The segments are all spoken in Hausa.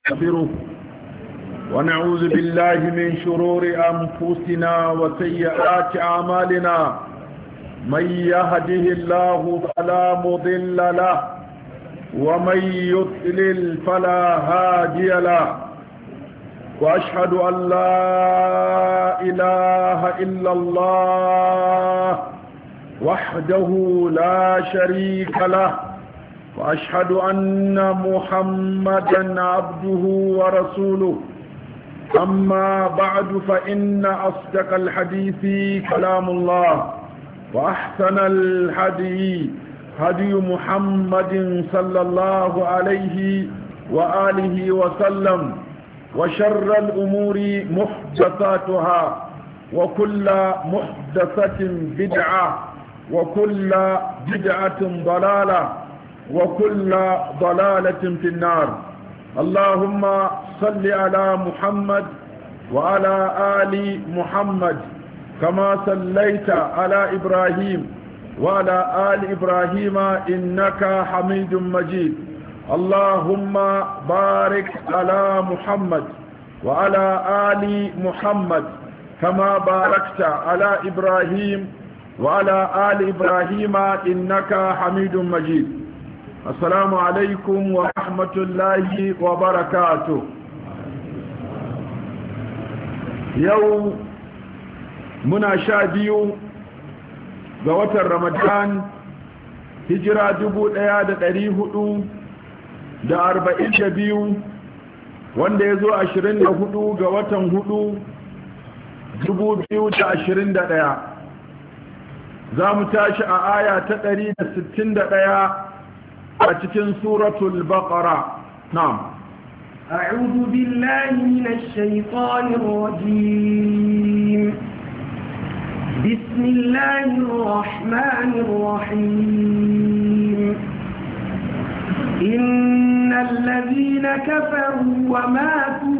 ونستغفره ونعوذ بالله من شرور أنفسنا وسيئات أعمالنا. من يهده الله فلا مضل له ومن يضلل فلا هادي له، وأشهد أن لا إله إلا الله وحده لا شريك له، وأشهد أن محمدا عبده ورسوله. أما بعد، فإن أصدق الحديث كلام الله، وأحسن الهدي هدي محمد صلى الله عليه وآله وسلم، وشر الأمور محدثاتها، وكل محدثة بدعة، وكل بدعة ضلالة، وكل ضلالة في النار. اللهم صل على محمد وعلى آل محمد كما صليت على إبراهيم وعلى آل إبراهيم إنك حميد مجيد. اللهم بارك على محمد وعلى آل محمد كما باركت على إبراهيم وعلى آل إبراهيم إنك حميد مجيد. السلام عليكم ورحمة الله وبركاته. يوم منا شاديو غوة رمضان هجرة 1442 wanda ya zo 24 ga watan 4 2021. za mu tashi a aya ta 161 a cikin suratul baqara. na'am. أعوذ بالله من الشيطان الرجيم. بسم الله الرحمن الرحيم. إن الذين كفروا وماتوا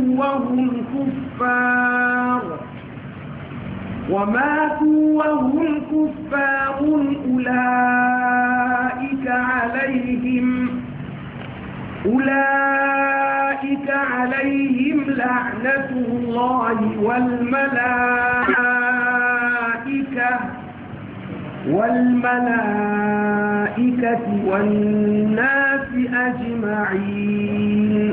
وهم كفار أولئك عليهم لعنة الله والملائكة والناس أجمعين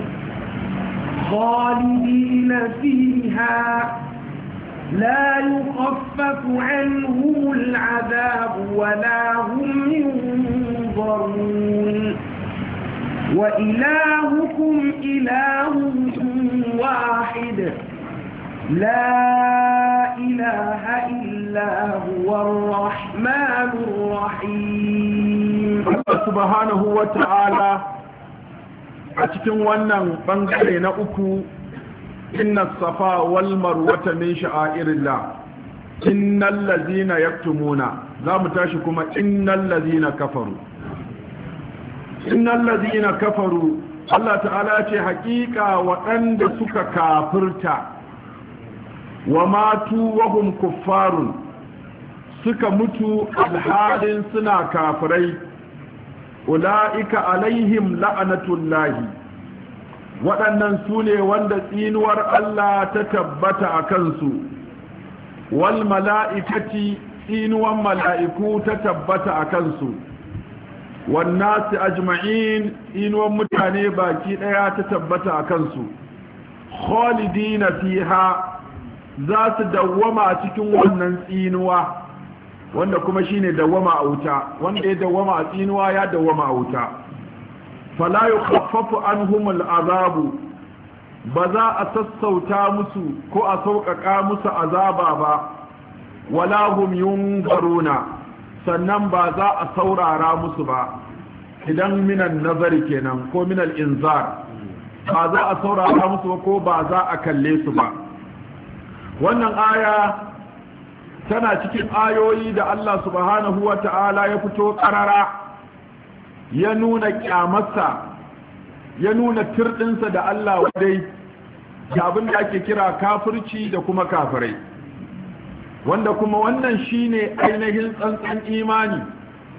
خالدين فيها لا يخفف عنهم العذاب ولا هم ينظرون. وإلهكم إله واحد لا إله إلا هو الرحمن الرحيم. الله سبحانه وتعالى أتكن ونن بنغري نأكو إن الصفا والمروة من شعائر الله. إن الذين يكتمون ذا متاشكما إن الذين كفروا. innal ladina kafaru, Allah ta'ala ce hakika waɗanda suka kafirta wa matu wa hum kuffarun, suka mutu alhalin suna kafirai, ula'ika alaihim la'anatullahi, waɗannan su ne wanda tsinuwar Allah ta tabbata a kansu, wal mala'ikati, tsinuwan mala'iku ta tabbata a kansu, wannasi ajma'in, inuwan mutane baki daya ta tabbata a kansu, khalidina fiha, za su dawwama a cikin wannan tsinuwa, wanda kuma shine dawwama a wuta. Wanda ya dawwama a tsinuwa ya dawwama a wuta. fala yukhaffafu anhum al'azabu, ba za a sassauta musu ko a sauƙaƙa musu azaba ba, wala hum yunzaruna, sannan ba za a saurara musu ba. idan minan nazari kenan ko minal inzar, ba za a saurara musu ba ko ba za a kalle su ba. wannan aya tana cikin ayoyi da Allah subhanahu wa ta'ala ya fito ƙarara, ya nuna ƙyamarsa, ya nuna tirɗinsa da Allah wadai da abin da ake kira kafirci da kuma kafirai, wanda kuma wannan shine ainihin tsantsan imani,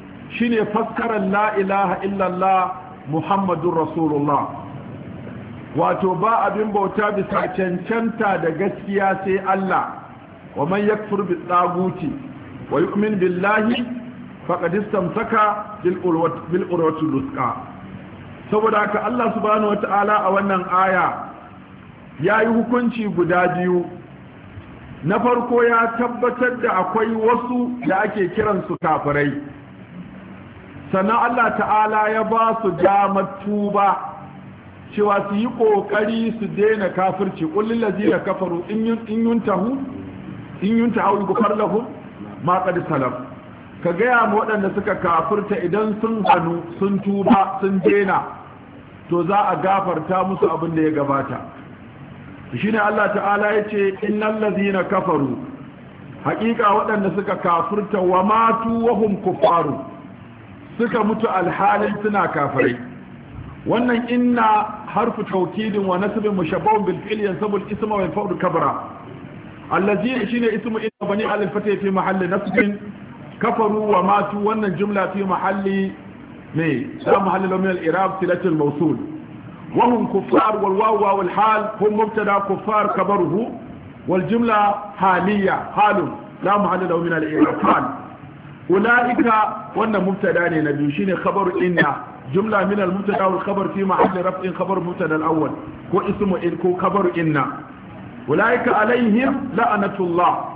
shine fassarar la ilaha illallah muhammadun rasulullah. wato ba abin bauta bisa cancanta da gaskiya sai Allah wa man yakfur bi tsaguti wa yu'min billahi faqad istamsaka bil urwati lusqa. saboda haka Allah subhanahu wata'ala a wannan aya yayi hukunci guda biyu. Na farko ya tabbatar da akwai wasu da ake kiransu kafirai, sannan Allah ta'ala ya ba su damar tuba cewa su yi ƙoƙari su daina kafirci. ƙullin lazina kafaru in yuntahu gufar lahum ma qad salaf. ka gaya ma waɗanda suka kafirta idan sun hannu sun tuba sun daina to za a gafarta musu abin da ya gabata. shine Allah ta'ala ya ce innal lazina kafaru, haƙiƙa waɗanda suka kafirta wa matu wa hum kuffaru, suka mutu alhalin suna kafirai. wannan inna harfu taukidin wa nasbin mushabbahun bil fi'l yansabu al isma wa yanfa'u kabra. allazi shine ismu inna bani al fatih fi mahalli nasbin, kafaru wa matu wannan jumla fi mahalli ne da mahalli min al i'rab silat al mawsul. wa hum kuffar wal waw wal hal hum mubtada kuffar kabaruhu wal jumla haliya halun la mahalla min al i'rab hal. ulaika wannan mubtada ne na biyu shine khabaru inna, jumla min al-mubtada wal khabar fi mahalli raf'in khabar mubtada al-awwal ko ismu in ko khabaru inna. ulaika alaihim la'natullah,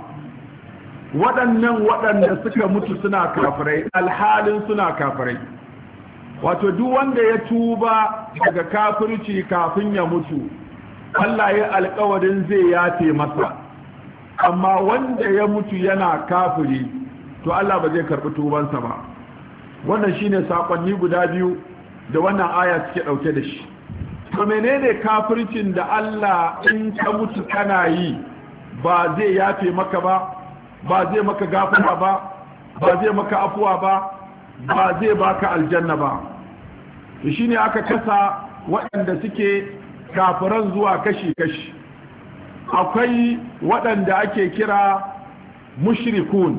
waɗanda suka mutu suna kafirai alhalin suna kafirai. wato duk wanda ya tuba daga kafirci kafin ya mutu Allah ya alƙawarin zai yafe masa, amma wanda ya mutu yana kafiri to Allah ba zai karɓi tubansa ba. wannan shine sakonni guda biyu da wannan aya suke dauke da shi. to menene kafircin da Allah in ka mutu kana yi ba zai yafe maka ba zai maka gafara ba zai maka afuwa ba zai baka aljanna ba? to shine aka kasa waɗanda suke kafiran zuwa kashi-kashi. akwai waɗanda ake kira mushrikun.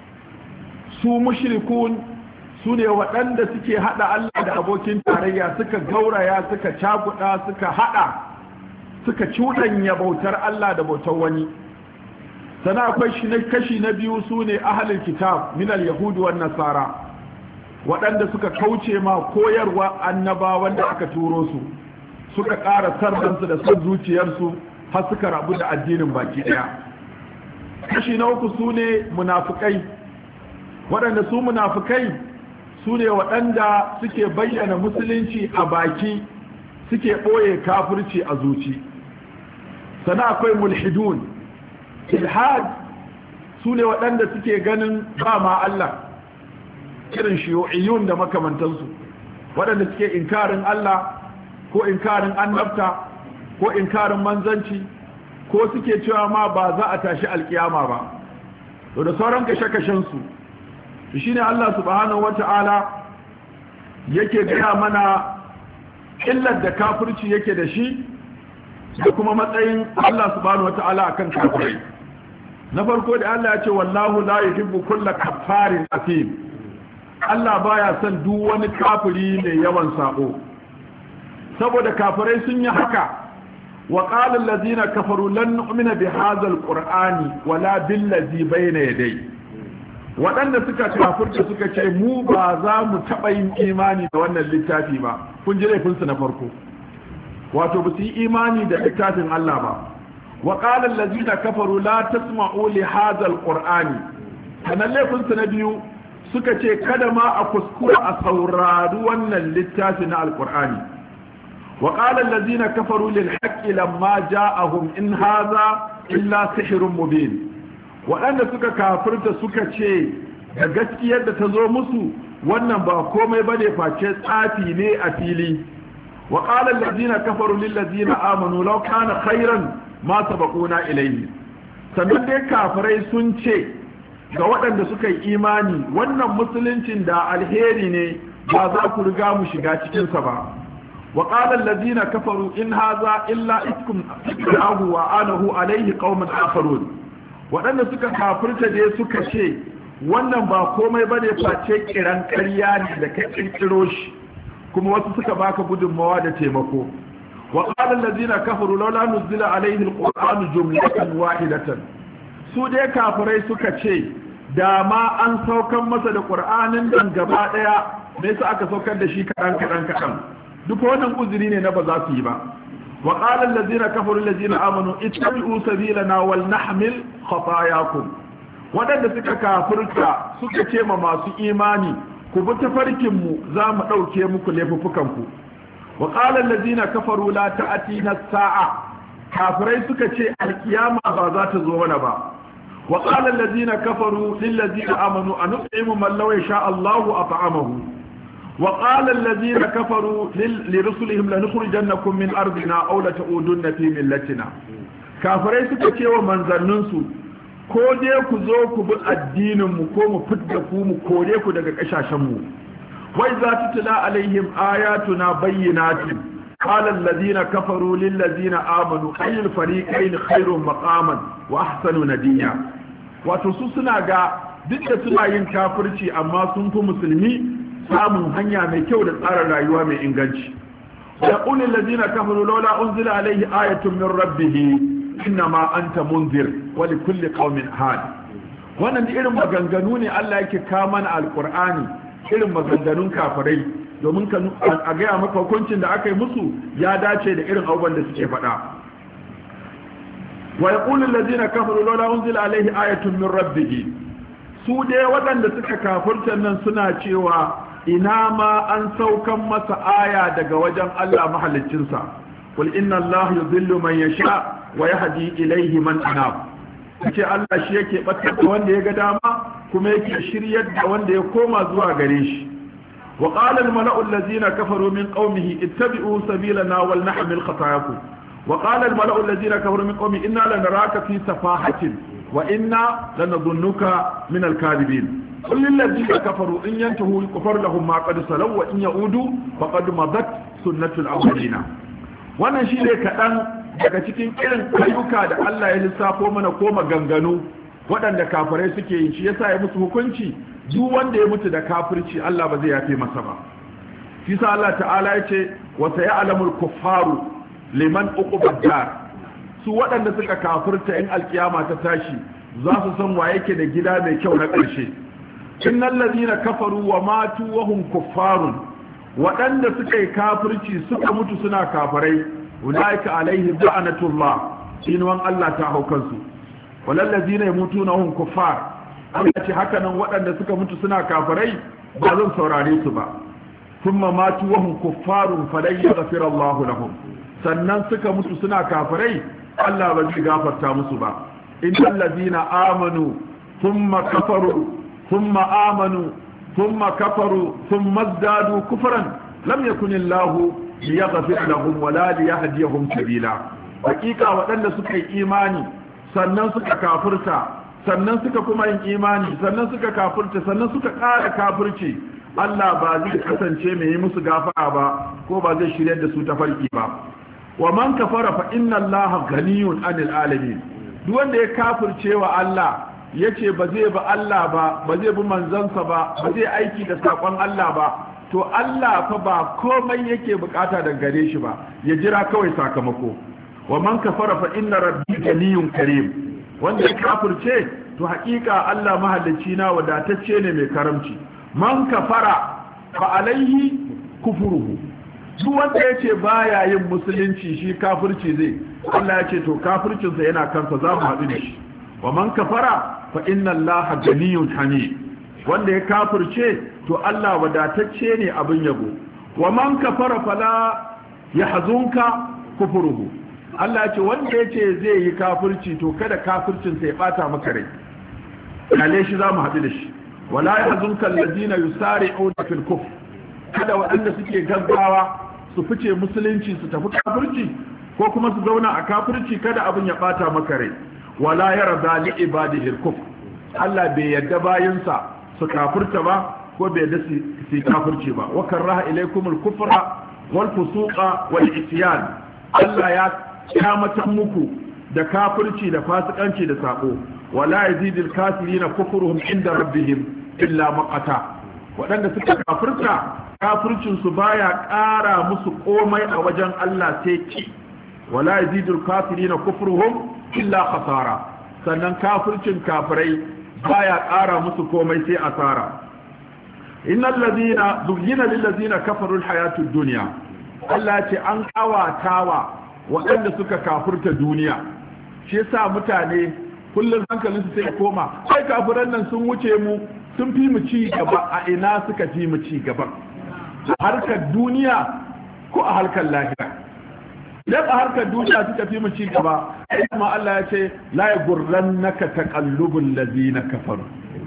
su mushrikun su ne waɗanda suke haɗa Allah da abokin tarayya, suka gauraya suka cakuɗa suka haɗa suka cuɗanya bautar Allah da bautar wani. sana akwai kashi na biyu su ne ahalin kitab minal yahudu wan nasara, waɗanda suka kauce ma koyarwa annaba wanda aka turo su, suka ƙara sarransu da son zuciyarsu har suka rabu da addinin baki ɗaya. kashi na uku su ne munafukai, waɗanda su munafukai su ne waɗanda suke bayyana musulunci a baki suke ɓoye kafirci a zuci. sana akwai mulhidun. ilhad su ne waɗanda suke ganin ba ma Allah, irin shiyu'iyun da makamantansu, waɗanda suke inkarin Allah ko inkarin annabta ko inkarin manzanci ko suke cewa ma ba za a tashi alkiyama ba. to da sauran kashe-kashensu shi ne Allah subhanahu wata'ala yake gaya mana illar da kafirci yake da shi da kuma matsayin Allah subhanahu wata'ala akan kafirai. na farko da Allah ya ce wallahu la yuhibbu kulla kaffarin athim, Allah baya son duk wani kafiri mai yawan sabo. saboda kafirai sun yi haka, wa qala allazina kafaru lan nu'mina bi hadha alqur'ani wala billazi bayna yadayhi. waɗanda suka kafirta suka ce mu ba za mu taɓa yin imani da wannan littafi ba. kun ji laifinsu na farko, wato ba su yi imani da littafin Allah ba. wa qala allazina kafaru la tasma'u li hadha alqur'ani, sanan laifinsu na biyu suka ce kada ma a kuskura a saurari wannan littafi na alqur'ani. wa qala allazina kafaru lil haqqi lamma ja'ahum in hadha illa sihrun mubin. waɗanda suka kafirta suka ce da gaskiyar da ta zo musu wannan ba komai bane face tsafi ne a fili. wa qala allazina kafaru lil ladzina amanu law kana khairan ma sabaquna ilayhi. sannan dai kafirai sun ce ga waɗanda suka yi imani wannan musuluncin da alheri ne ba za ku riga mu shiga cikin sa ba. wa qala allazina kafaru in hadha illa iskum ahu wa anahu alayhi qauman akharun. waɗanda suka kafirta dai suka ce wannan ba komai bane face kiran ƙarya ne da ka kirkiro shi kuma wasu suka baka gudunmawa da taimako. wa qala allazina kafaru laula nuzila alaihi alqur'anu jumlatan wahidatan su dai kafirai suka ce da ma an saukan masa da qur'anin dan gaba daya me yasa aka saukar da shi kadan duk wannan uzuri ne na ba za su yi ba wa qala allazina kafaru allazina amanu ittabi'u sabilana wal nahmil khatayakum wadanda suka kafirta suka ce ma masu imani ku bi tafarkin mu za mu dauke muku laifukan ku wa qala allazina kafaru la ta'tina as-sa'a kafirai suka ce alkiyama ba za ta zo mana ba wa qala allazina kafaru lil ladzina amanu anut'imu man law yasha Allahu at'amahu وقال الذين كفروا لرسلهم لنخرجنكم من أرضنا أو لتعودن في ملتنا kafirai suka ce wa manzanninsu ko dai ku zo ku bi addininmu ko mu fidda ku mu kore ku daga ƙasashenmu wai za ta tula alaihim ayatuna bayyinatin qala allazina kafaru lil ladzina amanu ayyul fariqayn khairun maqaman wa ahsanu nadiya wato su suna ga duk da suna yin kafirci amma sun fi musulmi samun hanya mai kyau da tsarin rayuwa mai inganci ya qulil ladina kafaru laula unzila alayhi ayatun min rabbih inma anta munzir wa likulli qaumin had wannan irin maganganu ne Allah yake kama na alqur'ani irin maganganun kafirai domin ka a ga maka hukuncin da aka yi musu ya dace da irin abubuwan da suke faɗa wa yaqulul ladina kafaru laula unzila alayhi ayatun min rabbih su dai waɗanda suka kafirta nan suna cewa ina ma an saukan masa aya daga wajen Allah mahaliccinsa qul inna Allah yudhillu man yasha wa yahdi ilayhi man anab kace Allah shi yake batar da wanda ya ga dama kuma yake shiryar da wanda ya koma zuwa gare shi wa qala al mala'u allazina kafaru min qaumihi ittabi'u sabilana wal nahmil khatayakum wa qala al mala'u allazina kafaru min qaumihi inna lanaraka fi safahatin wa inna lanadhunnuka min al kadhibin قل للذين كفروا إن ينتهوا يغفر لهم ما قد سلوا وإن يعودوا فقد مضت سنة الأولين wannan shi ne kaɗan daga cikin irin ayyuka da Allah ya lissafo mana ko maganganu waɗanda kafirai suke yi shi yasa ya musu hukunci duk wanda ya mutu da kafirci Allah ba zai yafe masa ba shi sa Allah ta'ala ya ce wa saya'lamul kuffaru liman uqubad dar su waɗanda suka kafirta in alkiyama ta tashi za su san wa yake da gida mai kyau na ƙarshe innal ladina kafaru wa matu wa hum kuffarun waɗanda suka yi kafirci suka mutu suna kafirai ulaika alaihim la'natullah inwan Allah ta haukansu walal ladina yamutuna hum kuffar Allah ce haka nan waɗanda suka mutu suna kafirai ba zan saurare su ba thumma matu wa hum kuffarun falan yaghfira Allah lahum sannan suka mutu suna kafirai Allah ba zai gafarta musu ba innal ladina amanu thumma kafaru ثم آمنوا ثم كفروا ثم ازدادوا كفرا لم يكن الله ليغفر لهم ولا ليهديهم سبيلا حقيقة waɗanda suka yi imani sannan suka kafirta sannan suka kuma yin imani sannan suka kafirta sannan suka ƙara kafirci Allah ba zai kasance mai yi musu gafara ba ko ba zai shirya da su ta farki ba wa man kafara fa inna Allah ghaniyun 'anil alamin duk wanda ya kafirce wa Allah yace ba zai ba Allah ba zai bi manzansa ba zai aiki da sakon Allah ba to Allah fa ba komai yake bukata daga gare shi ba ya jira kawai sakamako wa man kafara fa inna rabbi ganiyun karim wanda ya kafirce to hakika Allah mahalicci na wadatacce ne mai karamci man kafara fa alaihi kufruhu duk wanda yace baya yin musulunci shi kafirci zai Allah ya ce to kafircinsa yana kansa za mu haɗu da shi wa man kafara fa inna Allah ganiyun hamid wanda ya kafirce to Allah wadatacce ne abin yabo wa man kafara fala yahzunka kufruhu Allah ce wanda yace zai yi kafirci to kada kafircin sa ya bata maka rai kale shi zamu haɗu da shi wala yahzunka alladhina yusari'una fil kufr kada waɗanda suke gaggawa su fice musulunci su tafi kafirci ko kuma su zauna a kafirci kada abin ya bata maka rai wala yarda li ibadihi al-kufr Allah bai yadda bayinsa su kafirta ba ko bai yadda su kafirci ba wa karaha ilaykum al-kufra wal fusuqa wal isyan Allah ya kamata muku da kafirci da fasikanci da sako wala yazidul kafirina kufruhum inda rabbihim illa maqata waɗanda suka kafirta kafircin su baya ƙara musu komai a wajen Allah sai ki wala yazidul kafirina kufruhum illa khasara sannan kafircin kafirai baya ƙara musu komai sai asara innal ladina zuyyina lil ladina kafaru al hayatud dunya Allah ce an kawatawa waɗanda suka kafirta duniya shi yasa mutane kullum hankalinsu sai koma ai kafiran nan sun wuce mu sun fi mu ci gaba a ina suka fi mu ci gaba a harkar duniya ko a harkar lahira idan a harkar duniya suka fi mu ci gaba ai kuma Allah ya ce la yagurrannaka taqallubul ladina kafaru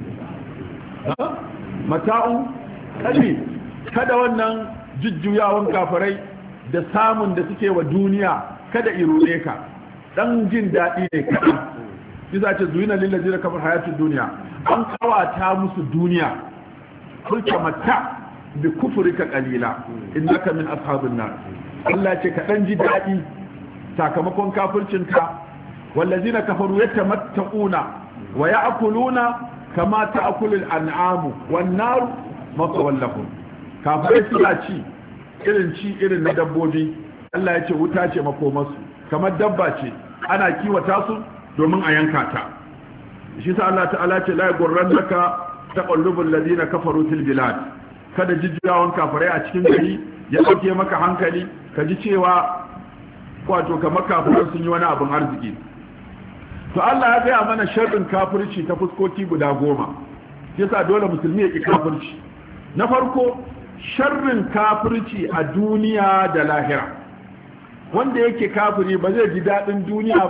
mata'u kali kada wannan jujjuyawan kafirai da samun da suke wa duniya kada iruɗe ka dan jin daɗi ne kaɗan kisa ce zuyina lillazi da kamar hayatun duniya an kawata musu duniya kulka mata bi kufurika qalila innaka min ashabin nar Allah ce ka dan ji daɗi sakamakon kafircinka wallazina kafaru yatamatta'una wa ya'kuluna kama ta'kulul an'amu wan nar masawallahum kafirai suna ci irin na dabbobi Allah ya ce wuta ce makomarsu kamar dabba ce ana kiwata su domin a yanka ta shi sa Allah ta'ala ce la yagurrannaka taqallubul ladina kafaru fil bilad kada jijjiyawan kafirai a cikin gari ya dauke maka hankali ka ji cewa wato kamar kafirai sun yi wani abin arziki to Allah ya gaya mana sharrin kafirci ta fuskoki guda 10 yasa dole musulmi ya ki kafirci na farko sharrin kafirci a duniya da lahira wanda yake kafiri ba zai ji daɗin duniya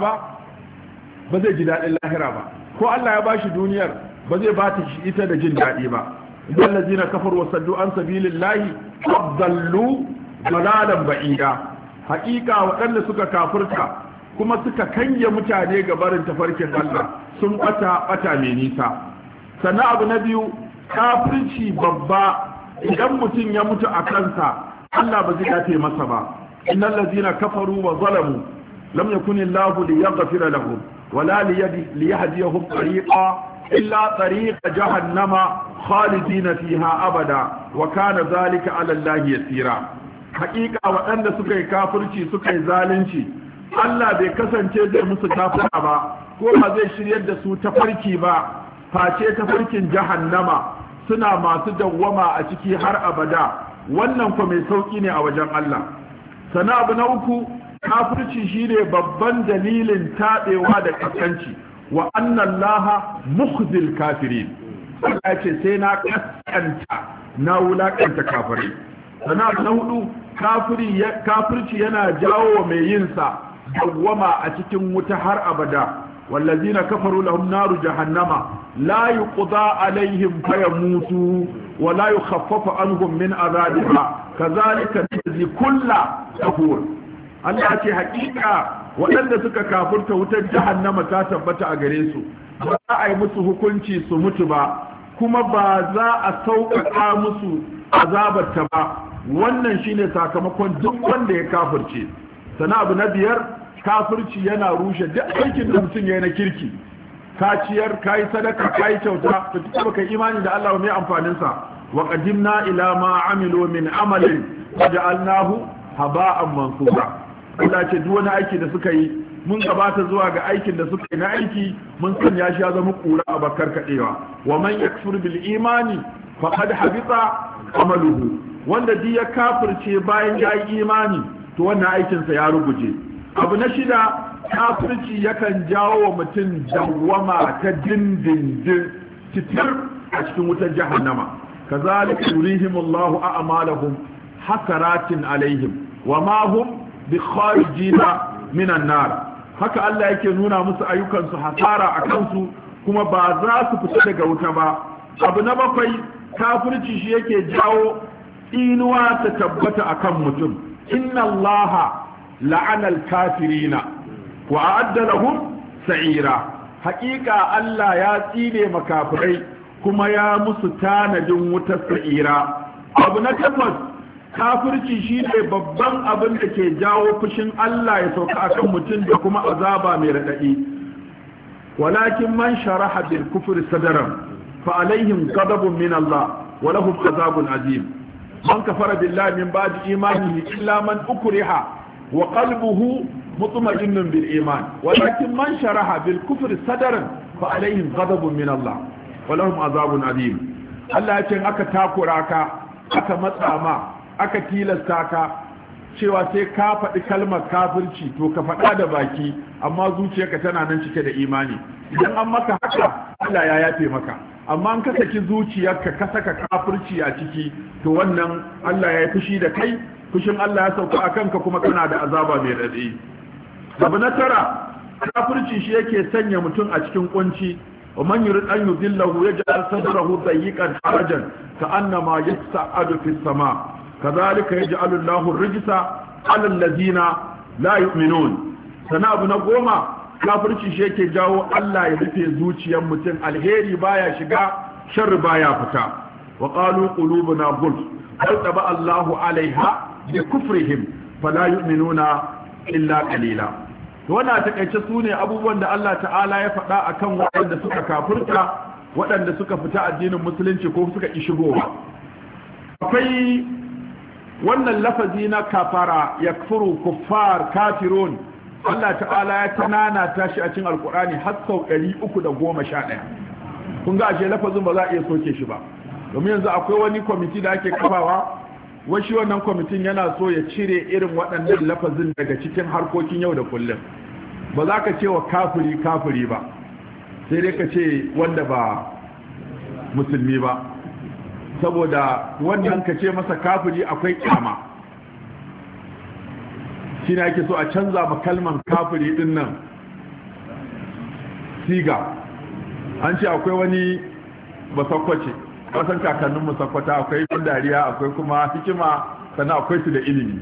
ba zai ji daɗin lahira ba ko Allah ya bashi duniyar ba zai ba ta shi ita da jin daɗi ba idan lazina kafaru wa saddu an sabilillahi adallu dalalan ba'ida haƙiƙa waɗanda suka kafirta kuma suka kange mutane ga barin tafarkin Allah sun ɓata mai nisa sannan abu na biyu kafirci babba idan mutum ya mutu a kansa Allah ba zai yafe masa ba innal ladzina kafaru wa zalamu lam yakun Allahu liyaghfira lahum wala liyahdiyahum tariqa illa tariqa jahannama khalidina fiha abada wa kana zalika ala Allah yasira haƙiƙa waɗanda suka yi kafirci suka yi zalunci Allah bai kasance zai musu gafara ba ko ba zai shiryar da su tafarki ba face tafarkin jahannama suna masu dawwama a ciki har abada wannan fa mai sauki ne a wajen Allah sana abu na uku kafirci shine babban dalilin tabewa da kaskanci wa anna allaha mukhzil kafirin Allah ce sai na kaskanta na wulakanta kafirai sana abu na hudu kafirci yana jawo mai yin sa dawwama a cikin wuta har abada والذين كفروا لهم نار جهنم لا يقضى عليهم فيموتوا ولا يخفف عنهم من عذابها كذلك نجزي كل كفور Allah ce hakika waɗanda suka kafurta wutar jahannama ta tabbata a gare su ba za a yi musu hukunci su mutu ba kuma ba za a sauƙaƙa musu azabarta ba wannan shine sakamakon duk wanda ya kafirce sana abu na biyar kafirci yana rushe duk aikin da mutum yayi na kirki ka ciyar ka yi sadaka ka yi kyauta to kika baka imani da Allah mai amfanin sa wa qadimna ila ma amilu min amalin waja'alnahu haba'an mansura Allah ce duk wani aiki da suka yi mun gabata zuwa ga aikin da suka yi na aiki mun sanya shi ya zama kura a bakar kadewa wa man yakfur bil imani faqad habita amaluhu wanda duk ya kafirce bayan ya yi imani to wannan aikin sa ya ruguje abu na shida kafirci yakan jawo wa mutum dawwama ta dindindin titir a cikin wutar jahannama kazalika yurihimullahu a'malahum hasaratin alaihim wa ma hum bi kharijina minan nar haka Allah yake nuna musu ayyukansu hasara a kansu kuma ba za su fita daga wuta ba abu na bakwai kafirci shi yake jawo inuwa ta tabbata akan mutum inna allaha la'ana al-kafirina wa a'adda lahum sa'ira haƙiƙa Allah ya tsine makafirai kuma ya musu tanadin wutar sa'ira abu na tabbas kafirci shine babban abin da ke jawo fushin Allah ya sauka akan mutum da kuma azaba mai radadi walakin man sharaha bil kufri sadran fa alaihim ghadabun min Allah wa lahum azabun azim man kafara billahi min ba'di imanihi illa man ukriha wa qalbuhu mutma'innun bil iman walakin man sharaha bil kufri sadran fa alaihim ghadabun min Allah wa lahum azabun alim. Allah ya ce aka takura ka, aka matsa ma, aka tilasta ka cewa sai ka faɗi kalmar kafirci, to ka faɗa da baki amma zuciyarka tana nan cike da imani. Idan an maka haka Allah ya yafe maka, amma an ka saki zuciyarka ka saka kafirci a ciki, to wannan Allah ya yi fushi da kai, fushin Allah ya sauka a kanka kuma kana da azaba mai daɗi. Abu na tara, kafirci shi yake sanya mutum a cikin kunci. ومن يريد أن يذله يجعل صدره ضيقا حرجا كأنما يصعد في السماء كذلك يجعل الله الرجس على الذين لا يؤمنون. sana abu na goma, kafirci shi yake jawo Allah ya rufe zuciyar mutum, alheri baya shiga, sharri baya fita. wa qalu qulubuna gulf bal taba Allahu alaiha bi kufrihim fala yu'minuna illa qalila. wannan takaice su ne abubuwan da Allah ta'ala ya faɗa akan waɗanda suka kafirta, waɗanda suka fita addinin musulunci ko suka ƙi shigowa. Akwai wannan lafazi na kafara, yakfuru, kuffar, kafirun, Allah ta'ala ya tanana tashi a cikin alkur'ani har sau 311. kun ga ashe lafazin ba za a iya soke shi ba, domin yanzu akwai wani kwamiti da ake kafawa, washi wannan kwamitin yana so ya cire irin waɗannan lafazin daga cikin harkokin yau da kullum. ba za ka ce wa kafiri ba, sai dai ka ce wanda ba musulmi ba, saboda wannan ka ce masa kafiri akwai kyama. shi ne ake so a canza ma kalman kafiri din nan siga. an ce akwai wani basakwace, kasan kakannin musakwata, akwai bin dariya, akwai kuma hikima, sannan akwai su da ilimi.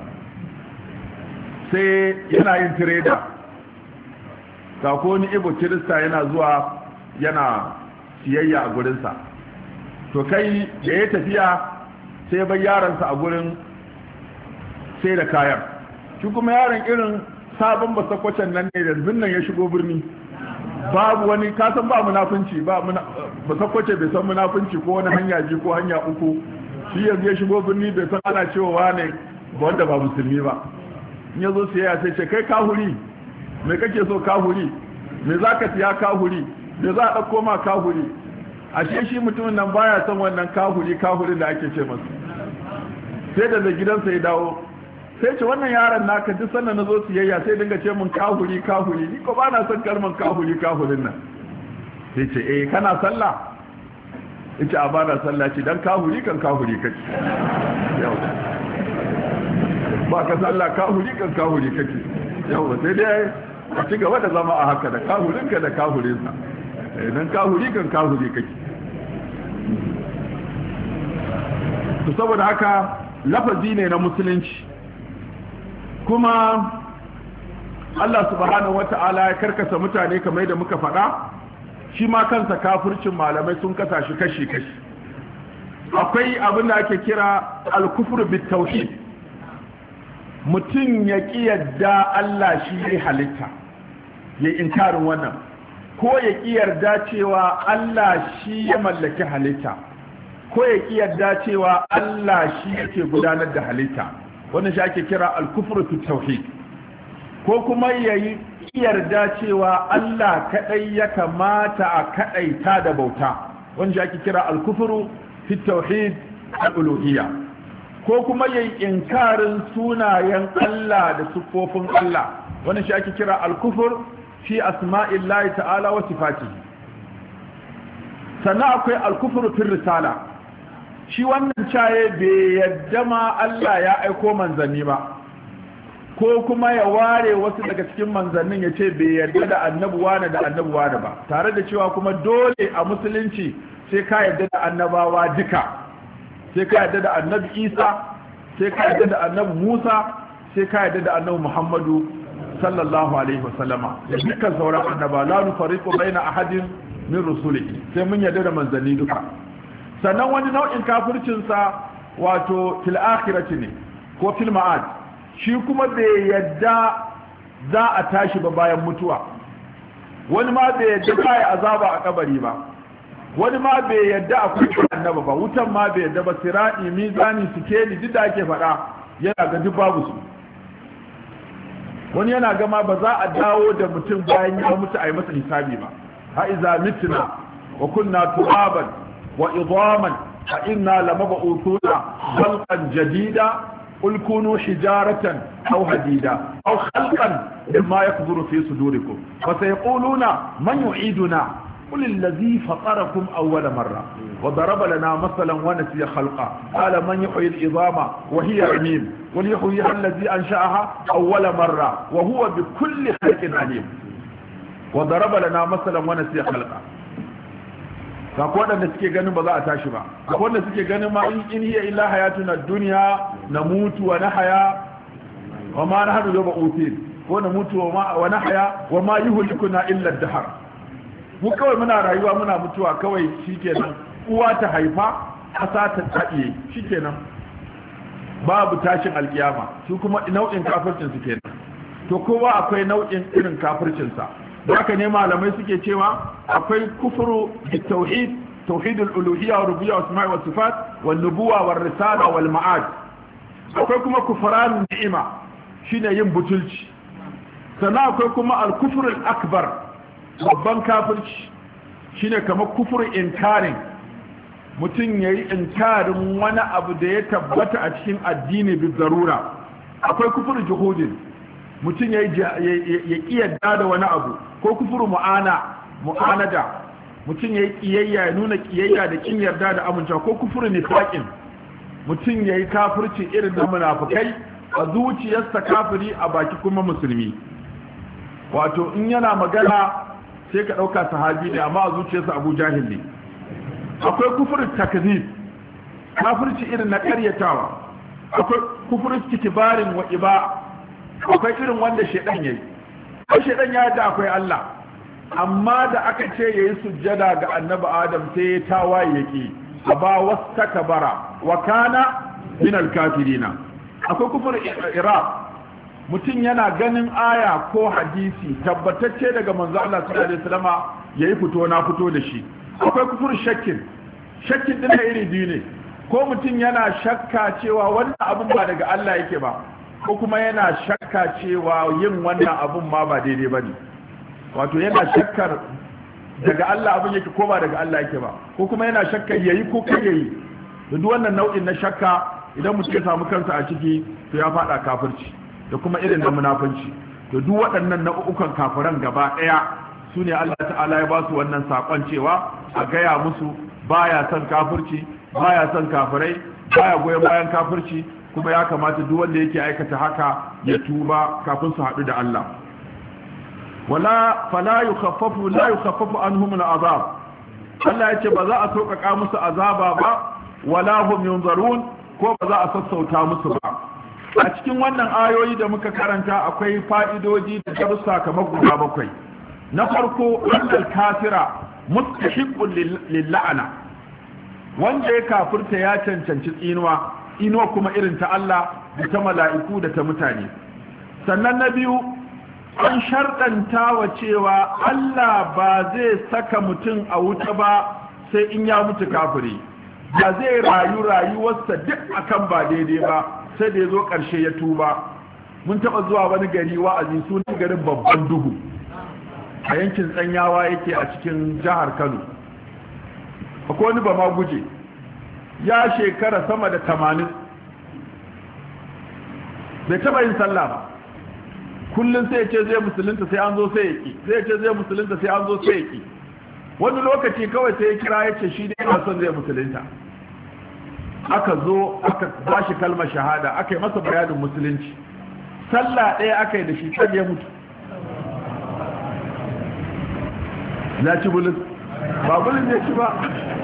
sai yana yin tireda, ga ko wani ibo kirista yana zuwa yana siyayya a gurinsa. to kai da ya tafiya sai bai yaransa a gurin sai da kayan, shi kuma yaron irin sabon basakwacen nan ne, da nan ya shigo birni, babu wani kasan ba munafunci, ba basakwace bai san munafunci ko wani hanya ji ko hanya uku. shi yanzu ya shigo birni bai san ana cewa ne wanda ba musulmi ba. in ya zo siyaya sai ce kai kahuri, me kake so kahuri, me za ka siya kahuri, me za a ɗauko ma kahuri. ashe shi mutumin nan baya son wannan kahurin da ake ce masa. sai da gidansa ya dawo sai ce wannan yaron naka duk sannan na zo siyayya sai dinga ce mun kahuri, ni ko ba na son kalman kahurin nan. sai ce kana sallah? yace a ba na sallah. ce dan kahuri kake yau ba ka sallah, kahuri kake yau. sai dai a ci gaba da zama a haka da kahurinka da kahurinsa, dan kahuri kake. to saboda haka lafazi ne na musulunci, kuma Allah subhanahu wata'ala ya karkasa mutane kamar da muka faɗa. shi ma kansa kafircin malamai sun kasa shi kashi-kashi. akwai abin da ake kira al-kufru bit-tauhid, mutum ya ƙi yadda Allah shi ya halitta, ya inkarin wannan, ko ya ƙi yarda cewa Allah shi ya mallaki halitta, ko ya ƙi yarda cewa Allah shi yake gudanar da halitta. wannan shi ake kira al-kufru bit-tauhid. ko kuma yayi yarda cewa Allah kadai ya kamata a kadaita da bauta, wannan shi ake kira al-kufru bit-tauhid al-uluhiyya. ko kuma yayi inkarin sunayen Allah da sifofin Allah, wannan shi ake kira al-kufr fi asma'illahi ta'ala wa sifatihi. sannan akwai al-kufru fi risala, shi wannan caye bai yadda ma Allah ya aiko manzanni ba, ko kuma ya ware wasu daga cikin manzannin ya ce bai yarda da annabuwa da annabuwa da ba, tare da cewa kuma dole a musulunci sai ka yarda da annabawa duka, sai ka yarda da annabi Isa, sai ka yarda da annabi Musa, sai ka yarda da annabi Muhammadu sallallahu alaihi wasallama da dukkan sauran annaba. la nufariqu baina ahadin min rusulihi, sai mun yarda da manzanni duka. sannan wani nau'in kafircinsa wato fil akhirati ne ko fil ma'ad, shi kuma bai yadda za a tashi ba bayan mutuwa, wani ma bai yadda kai azaba a kabari ba, wani ma bai yadda akwai annaba ba, wutan ma bai yadda ba, sirati, mizani, sikeli duk da ake faɗa yana ga duk babu su. Wani yana gama ba za a dawo da mutum bayan ya mutu a yi masa hisabi ba. Ha iza mitna wa kunna turaban wa idaman a inna lamab'uthuna khalqan jadida qul kunu hijaratan aw hadida aw khalqan mimma yakburu fi sudurikum fa sayquluna man yu'iduna قل الذي فطركم أول مرة وضرب لنا مثلا ونسي خلقه قال من يحيي العظام وهي رميم قل يحييها الذي أنشأها أول مرة وهو بكل خلق عليم وضرب لنا مثلا ونسي خلقه akwai waɗanda suke ganin ba za a tashi ba, akwai wanda suke ganin ma in hiya illa hayatuna duniya na mutu wa na haya wa ma na hadu ba utin ko na mutu wa na haya wa ma yuhlikuna illa dahar. Mu kawai muna rayuwa muna mutuwa kawai shikenan, uwa ta haifa ƙasa ta taɗiye shikenan, babu tashin alkiyama. Su kuma nau'in kafircin su kenan. To kowa akwai nau'in irin kafircin sa. Haka ne malamai suke cewa akwai kufru tauhid, tauhidul uluhiyya wa rububiyya wa asma'i wa sifat wal nubuwa war risala wal ma'ad. Akwai kuma kufran ni'ima shine yin butulci. Sannan akwai kuma al-kufrul akbar, babban kafirci shine kamar kufurin inkarin, mutum ya yi inkarin wani abu da ya tabbata a cikin addini bi zarura. Akwai kufurin juhudin, mutum ya ƙiyarda da wani abu, ko kufurin mu'anada, mutum ya yi ƙiyayya, ya nuna ƙiyayya da ƙin yarda da amincewa, ko kufurin nifaƙin, mutum ya yi kafirci irin na munafukai, a zuciyarsa kafiri a baki kuma musulmi. Wato in yana magana sai ka ɗauka sahabi ne amma a zuciyarsa Abu Jahil ne. Akwai kufurin takzib, kafirci irin na ƙaryatawa. Akwai kufurin kibarin wa iba, akwai irin wanda shedan yayi. Ko shedan ya da akwai Allah, amma da aka ce yayi sujjada ga Annabi Adam sai ya tawaye yake, aba wastakbara wa kana min al-kafirina. Akwai kufurin iraq, mutum yana ganin aya ko hadisi tabbatacce daga manzo Allah sallallahu alaihi wasallama yayi fito na fito da shi. Akwai kufur shakkin din da iri biyu ne, ko mutum yana shakka cewa wannan abun ba daga Allah yake ba, ko kuma yana shakka cewa yin wannan abun ma ba daidai bane. Wato yana shakkar daga Allah abun yake ko ba daga Allah yake ba, ko kuma yana shakkar yayi ko kai yayi. Duk wannan nau'in na shakka idan mutum ya samu kansa a ciki to ya fada kafirci da kuma irin da munafunci. To duk waɗannan nau'ukan kafiran gaba ɗaya su ne Allah ta'ala ya ba su wannan saƙon cewa a gaya musu baya son kafirci, baya son kafirai, baya goyon bayan kafirci, kuma ya kamata duk wanda yake aikata haka ya tuba kafin su haɗu da Allah. Fala yukhaffafu anhum al'azab. Allah ya ce ba za a sauƙaƙa musu azaba ba, wala hum yunzarun, ko ba za a sassauta musu ba. A cikin wannan ayoyi da muka karanta akwai fa'idoji da darussa kamar guda 7. Na farko, annal kafira mustahiqqun lilla'ana, wanda ya kafirta ya cancanci tsinuwa kuma irin ta Allah da ta mala'iku da ta mutane. Sannan na biyu, an sharɗanta wa cewa Allah ba zai saka mutum a wuta ba sai in ya mutu kafiri, ba zai rayuwarsa duk akan ba daidai ba sai da ya zo ƙarshe ya tuba. Mun taɓa zuwa wani gari wa'azi, sunan garin Babban Duhu a yankin Tsanyawa yake a cikin jihar Kano. Akwai wani ba ma guje ya shekara sama da 80 bai taɓa yin sallah ba. Kullum sai ya ce zai musulunta sai an zo sai ya ƙi, sai ya ce zai musulunta sai an zo sai ya ƙi. Wani lokaci kawai sai ya kira ya ce shi dai yana son zai musulunta. Aka zo aka ba shi kalmar shahada, aka yi masa bayanin musulunci. Sallah ɗaya aka yi da shi kan ya mutu. Na ci bulus, ba bulus ya ci ba,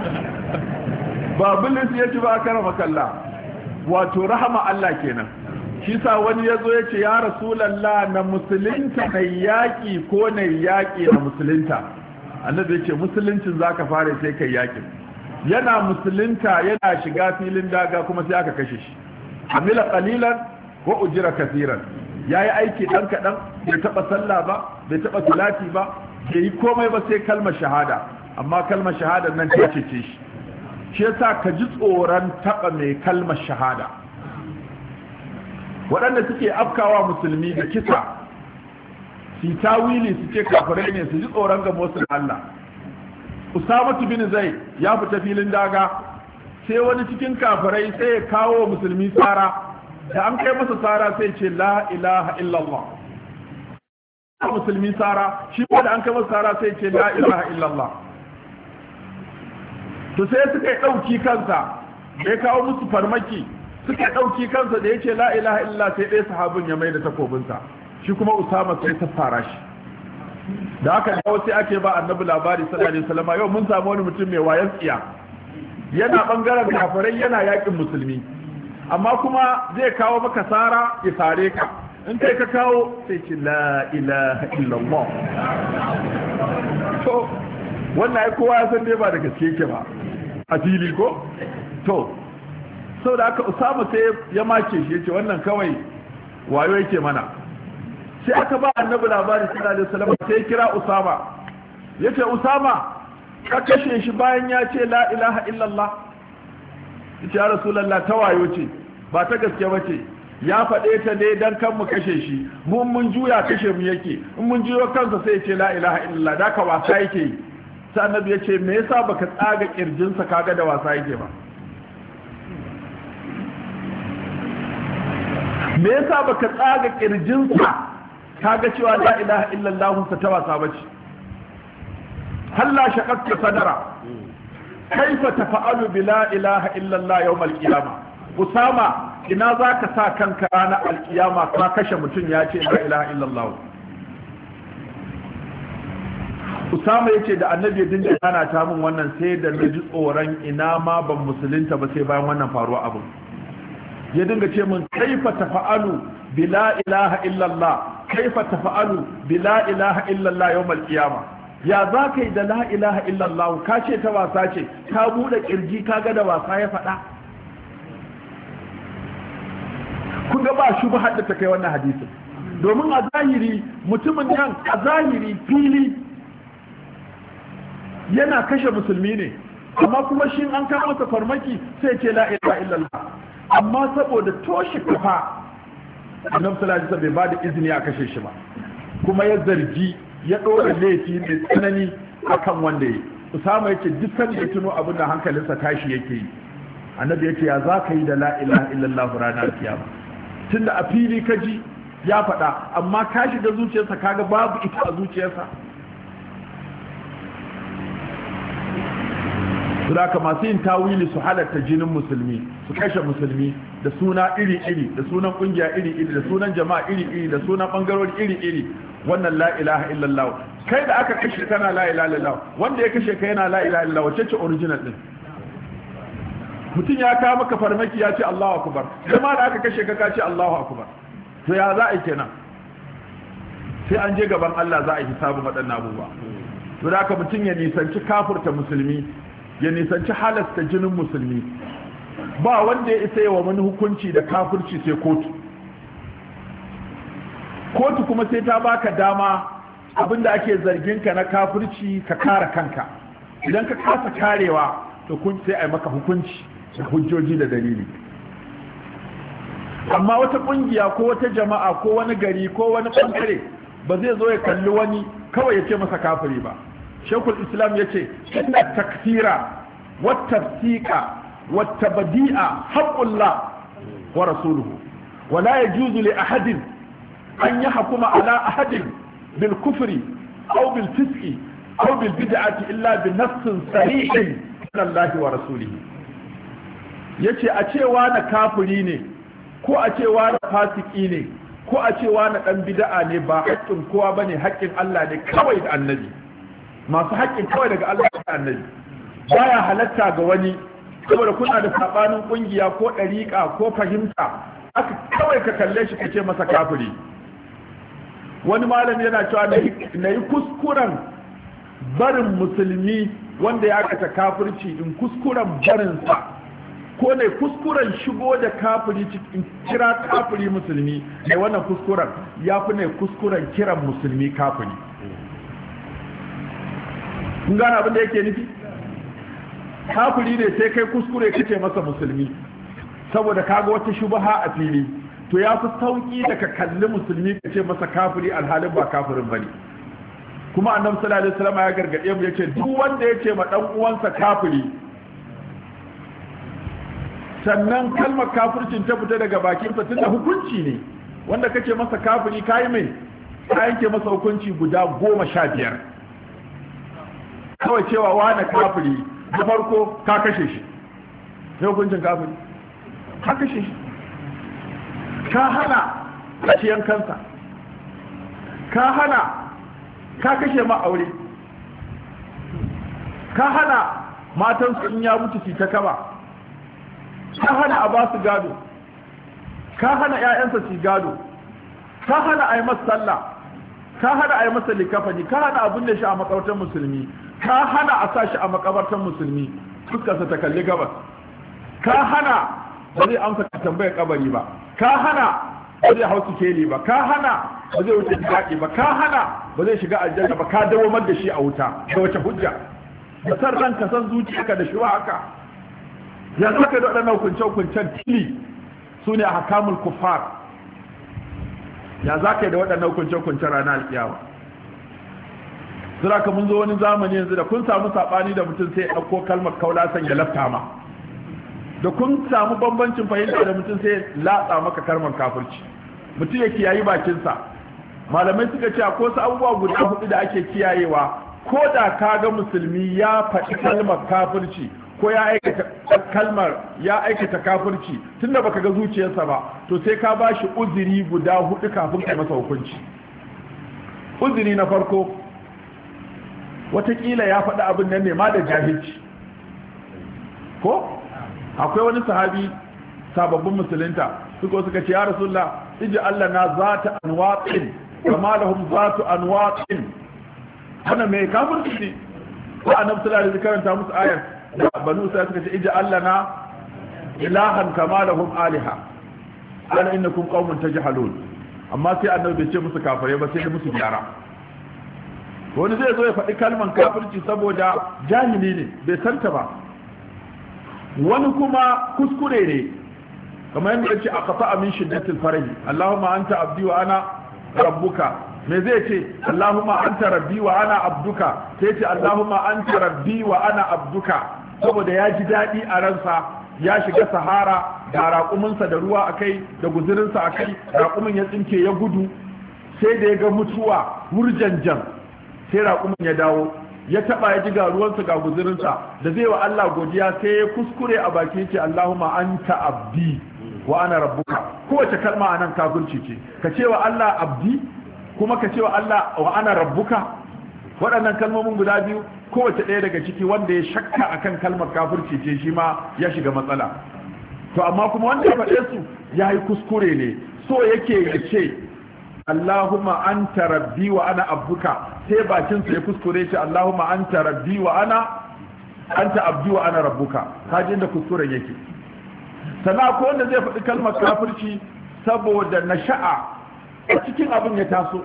ba bulus ya ci ba a karama kalla. Wato rahama Allah kenan. Shi sa wani ya zo ya ce ya Rasulallah, na musulunta na yaƙi ko na yaƙi na musulunta. Annabi ya ce musuluncin za ka fara sai kai yaƙin. Yana musulunta yana shiga filin daga kuma sai aka kashe shi. Amila qalilan wa ujira kathiran. Yayi aiki dan kadan, bai taba sallah ba, bai taba salati ba, bai yi komai ba sai kalmar shahada. amma kalmar shahada nan ta cece shi. Shi yasa ka ji tsoron taɓa mai kalmar shahada. Waɗanda suke afkawa musulmi da kisa su tawili su ce kafirai ne, su ji tsoron ga Musul Allah. Usamatu bin Zaid ya fita filin daga, sai wani cikin kafirai sai ya kawo musulmi tsara, da an kai masa tsara sai ce la ilaha illallah. Musulmi tsara shi ko da an kai masa tsara sai ce la ilaha illallah. To sai suka yi ɗauki kansa da ya kawo musu farmaki, suka ɗauki kansa da ya ce la ilaha illallah, sai ɗaya sahabin ya mai da takobinsa, shi kuma Usama sai ta fara shi. Da aka dawo sai ake ba annabi labari sallallahu alaihi wasallam, yau mun samu wani mutum mai wayan tsiya, yana bangaren kafirai yana yakin musulmi, amma kuma zai kawo maka sara ya sare ka, in kai ka kawo sai ce la ilaha illallah. To wannan ai kowa ya san dai ba da gaske yake ba a fili ko. To saboda aka Usama sai ya make shi, yace wannan kawai wayo yake mana. Sai aka ba annabi labari sallallahu alaihi wasallam, sai kira Usama, yace Usama ka kashe shi bayan ya ce la ilaha illallah. Yace ya rasulullah, ta wayo ce ba ta gaske bace, ya faɗe ta ne dan kan mu kashe shi, mun juya kashe mu yake, in mun juyo kansa sai ya ce la ilaha illallah, da ka wasa yake yi. Sai annabi ya ce me yasa baka tsaga kirjinsa kaga da wasa yake ba? Me yasa baka tsaga kirjinsa kaga cewa la ilaha illallah sa ta wasa bace? halla shaqaqta sadara kaifa tafa'alu bi la ilaha illallah yawm al-qiyamah. Usama, ina zaka sa kanka ranar al-qiyama ka kashe mutum ya ce la ilaha illallah? Usama yace da annabi ya dinga kana ta min wannan sai da naji tsoron ina ma ban musulunta ba sai bayan wannan faruwa abu. Ya dinga ce min kaifa tafa'alu bi la ilaha illallah, kaifa tafa'alu bi la ilaha illallah yawm al-qiyamah. Ya za ka yi da la ilaha illallah, ka ce ta wasa ce, ka buɗe ƙirji ka ga da wasa ya faɗa. Kun ga ba shi ba da ta kai wannan hadisin, domin a zahiri mutumin nan a zahiri fili yana kashe musulmi ne, amma kuma shi an kama masa farmaki sai ce la ilaha illallah. Amma saboda toshe kafa, annabi sallallahu alaihi wasallam bai ba da izini a kashe shi ba, kuma ya zargi ya ɗora laifi mai tsanani a kan wanda ya. Usama ya ce duk sanda ya tuno abin da hankalinsa tashi yake yi. Annabi ya ce ya za ka yi da la ilaha illallah ranar kiyama, tunda a fili ka ji ya faɗa, amma ka shiga zuciyarsa kaga babu ita a zuciyarsa. Saboda masu yin tawili su halatta jinin musulmi, su kashe musulmi da suna iri-iri, da sunan kungiya iri-iri, da sunan jama'a iri-iri, da sunan bangarori iri-iri, wannan la ilaha illallah. Kai da aka kashe kana la ilaha illallah, wanda ya kashe ka yana la ilaha illallah, wacce ce original din? Mutum ya kawo maka farmaki ya ce Allahu akbar, kuma da aka kashe ka ce Allahu akbar, to ya za a yi kenan? Sai an je gaban Allah za a yi hisabin waɗannan abubuwa. To da haka mutum ya nisanci kafurta musulmi, ya nisanci halasta jinin musulmi. Ba wanda ya isa yawa wani hukunci da kafirci sai kotu. Kotu kuma sai ta baka dama abinda ake zargin ka na kafirci ka kare kanka. Idan ka kasa karewa to kun sai ai maka hukunci da hujjoji da dalili. Amma wata kungiya ko wata jama'a ko wani gari ko wani bangare ba zai zo ya kalli wani kawai ya ce masa kafiri ba. Shekul Islam ya ce inna takfira wa tafsika wa tabdi'a haqqullah wa rasuluhu wa la yajuzu li ahadin an yahkuma ala ahadin bil kufri aw bil fisqi aw bil bid'ati illa bi nassin sarihin min Allah wa rasulihi. Yace a cewa na kafiri ne ko a cewa na fasiki ne ko a cewa na dan bid'a ne ba haƙƙin kowa bane, haƙƙin Allah ne kawai da annabi. Masu haƙƙin kawai daga Allah da annabi. Baya halatta ga wani saboda kuna da sabanin kungiya ko ɗariƙa ko fahimta aka kawai ka kalle shi kace masa kafiri. Wani malami yana cewa na yi kuskuren barin musulmi wanda ya aikata kafirci in kuskuren barinsa, ko ne kuskuren shigo da kafiri cikin kira kafiri musulmi, ne wannan kuskuren ya fi ne kuskuren kiran musulmi kafiri. kun gane abin da yake nufi kafiri ne sai kai kuskure kace masa musulmi saboda kaga wata shubha a fili to ya fi sauki da ka kalli musulmi kace masa kafiri alhalin ba kafirin bane kuma annabi sallallahu alaihi wasallam ya gargade mu yace duk wanda yace ma dan uwansa kafiri sannan kalmar kafircin ta fita daga bakinsa tunda hukunci ne wanda kace masa kafiri kai mai ka yanke masa hukunci guda 15 kawai cewa wani kafiri da farko ka kashe shi sai hukuncin kafiri ka kashe shi ka hana a ciyan kansa ka hana ka kashe ma aure ka hana matansu in ya mutu su ta kaba ka hana a ba su gado ka hana 'ya'yansa su gado ka hana a yi masa sallah ka hana a yi masa likafani ka hana abin da shi a makabartar musulmi ka hana a sa shi a makabartar musulmi fuskarsa ta kalli gabas ka hana ba zai amsa tambayar kabari ba ka hana ba zai hau sikeli ba ka hana ba zai wuce daɗi ba ka hana ba zai shiga aljanna ba ka dawamar da shi a wuta da wace hujja da san ranka san zuciyarka da shi haka ya zaka da waɗannan hukunce-hukuncen tili su ne a hakamul kuffar ya za ka yi da waɗannan hukunce-hukuncen ranar alkiyawa ka mun zo wani zamani yanzu da kun samu saɓani da mutum sai ɗauko kalmar kaulasan ya lafta ma da kun samu bambancin fahimta da mutum sai latsa maka kalmar kafirci mutum ya kiyayi bakinsa malamai suka ce ko su abubuwa guda 4 da ake kiyayewa ko da ka ga musulmi ya faɗi kalmar kafirci ko ya aikata kalmar ya aikata kafirci tunda baka ga zuciyarsa ba to sai ka bashi uzuri guda 4 kafin kai masa hukunci uzuri na farko watakila ya faɗi abin nan ne ma da jahilci ko akwai wani sahabi sababbin musulunta suka ce ya rasulullah iji Allah na zata anwaqin kama lahum zatu anwaqin wannan mai kafirci ne ko annabi sallallahu alaihi wasallam karanta musu ayar da banu sai suka ce ija Allah na ilahan kama lahum aliha ala innakum qaumun tajhalun amma sai annabi bai ce musu kafirai ba sai da musu gyara wani zai zo ya faɗi kalman kafirci saboda jahili ne bai santa ba wani kuma kuskure ne kamar yadda yace aqta min shiddatil farahi Allahumma anta abdi wa ana rabbuka me zai ce Allahumma anta rabbi wa ana abduka sai ce Allahumma anta rabbi wa ana abduka saboda ya ji daɗi a ransa ya shiga sahara da raƙuminsa da ruwa akai da guzurinsa akai raƙumin ya tsinke ya gudu sai da ya ga mutuwa wurjanjan sai raƙumin ya dawo ya taɓa ya ji ga ruwansa ga guzurinsa da zai wa Allah godiya sai ya kuskure a baki ce Allahumma anta abdi wa ana rabbuka kowace kalma anan kafirci ce ka ce wa Allah abdi kuma ka ce wa Allah wa ana rabbuka waɗannan kalmomin guda biyu kowace ɗaya daga ciki wanda ya shakka akan kalmar kafirci ce shi ma ya shiga matsala to amma kuma wanda ya faɗe su ya yi kuskure ne so yake ya ce Allahumma anta rabbi wa ana abduka sai bakin sa ya kuskure shi Allahumma anta rabbi wa anta abdi wa ana rabbuka kaji inda kuskuren yake sannan ko wanda zai faɗi kalmar kafirci saboda nasha'a a cikin abin ya taso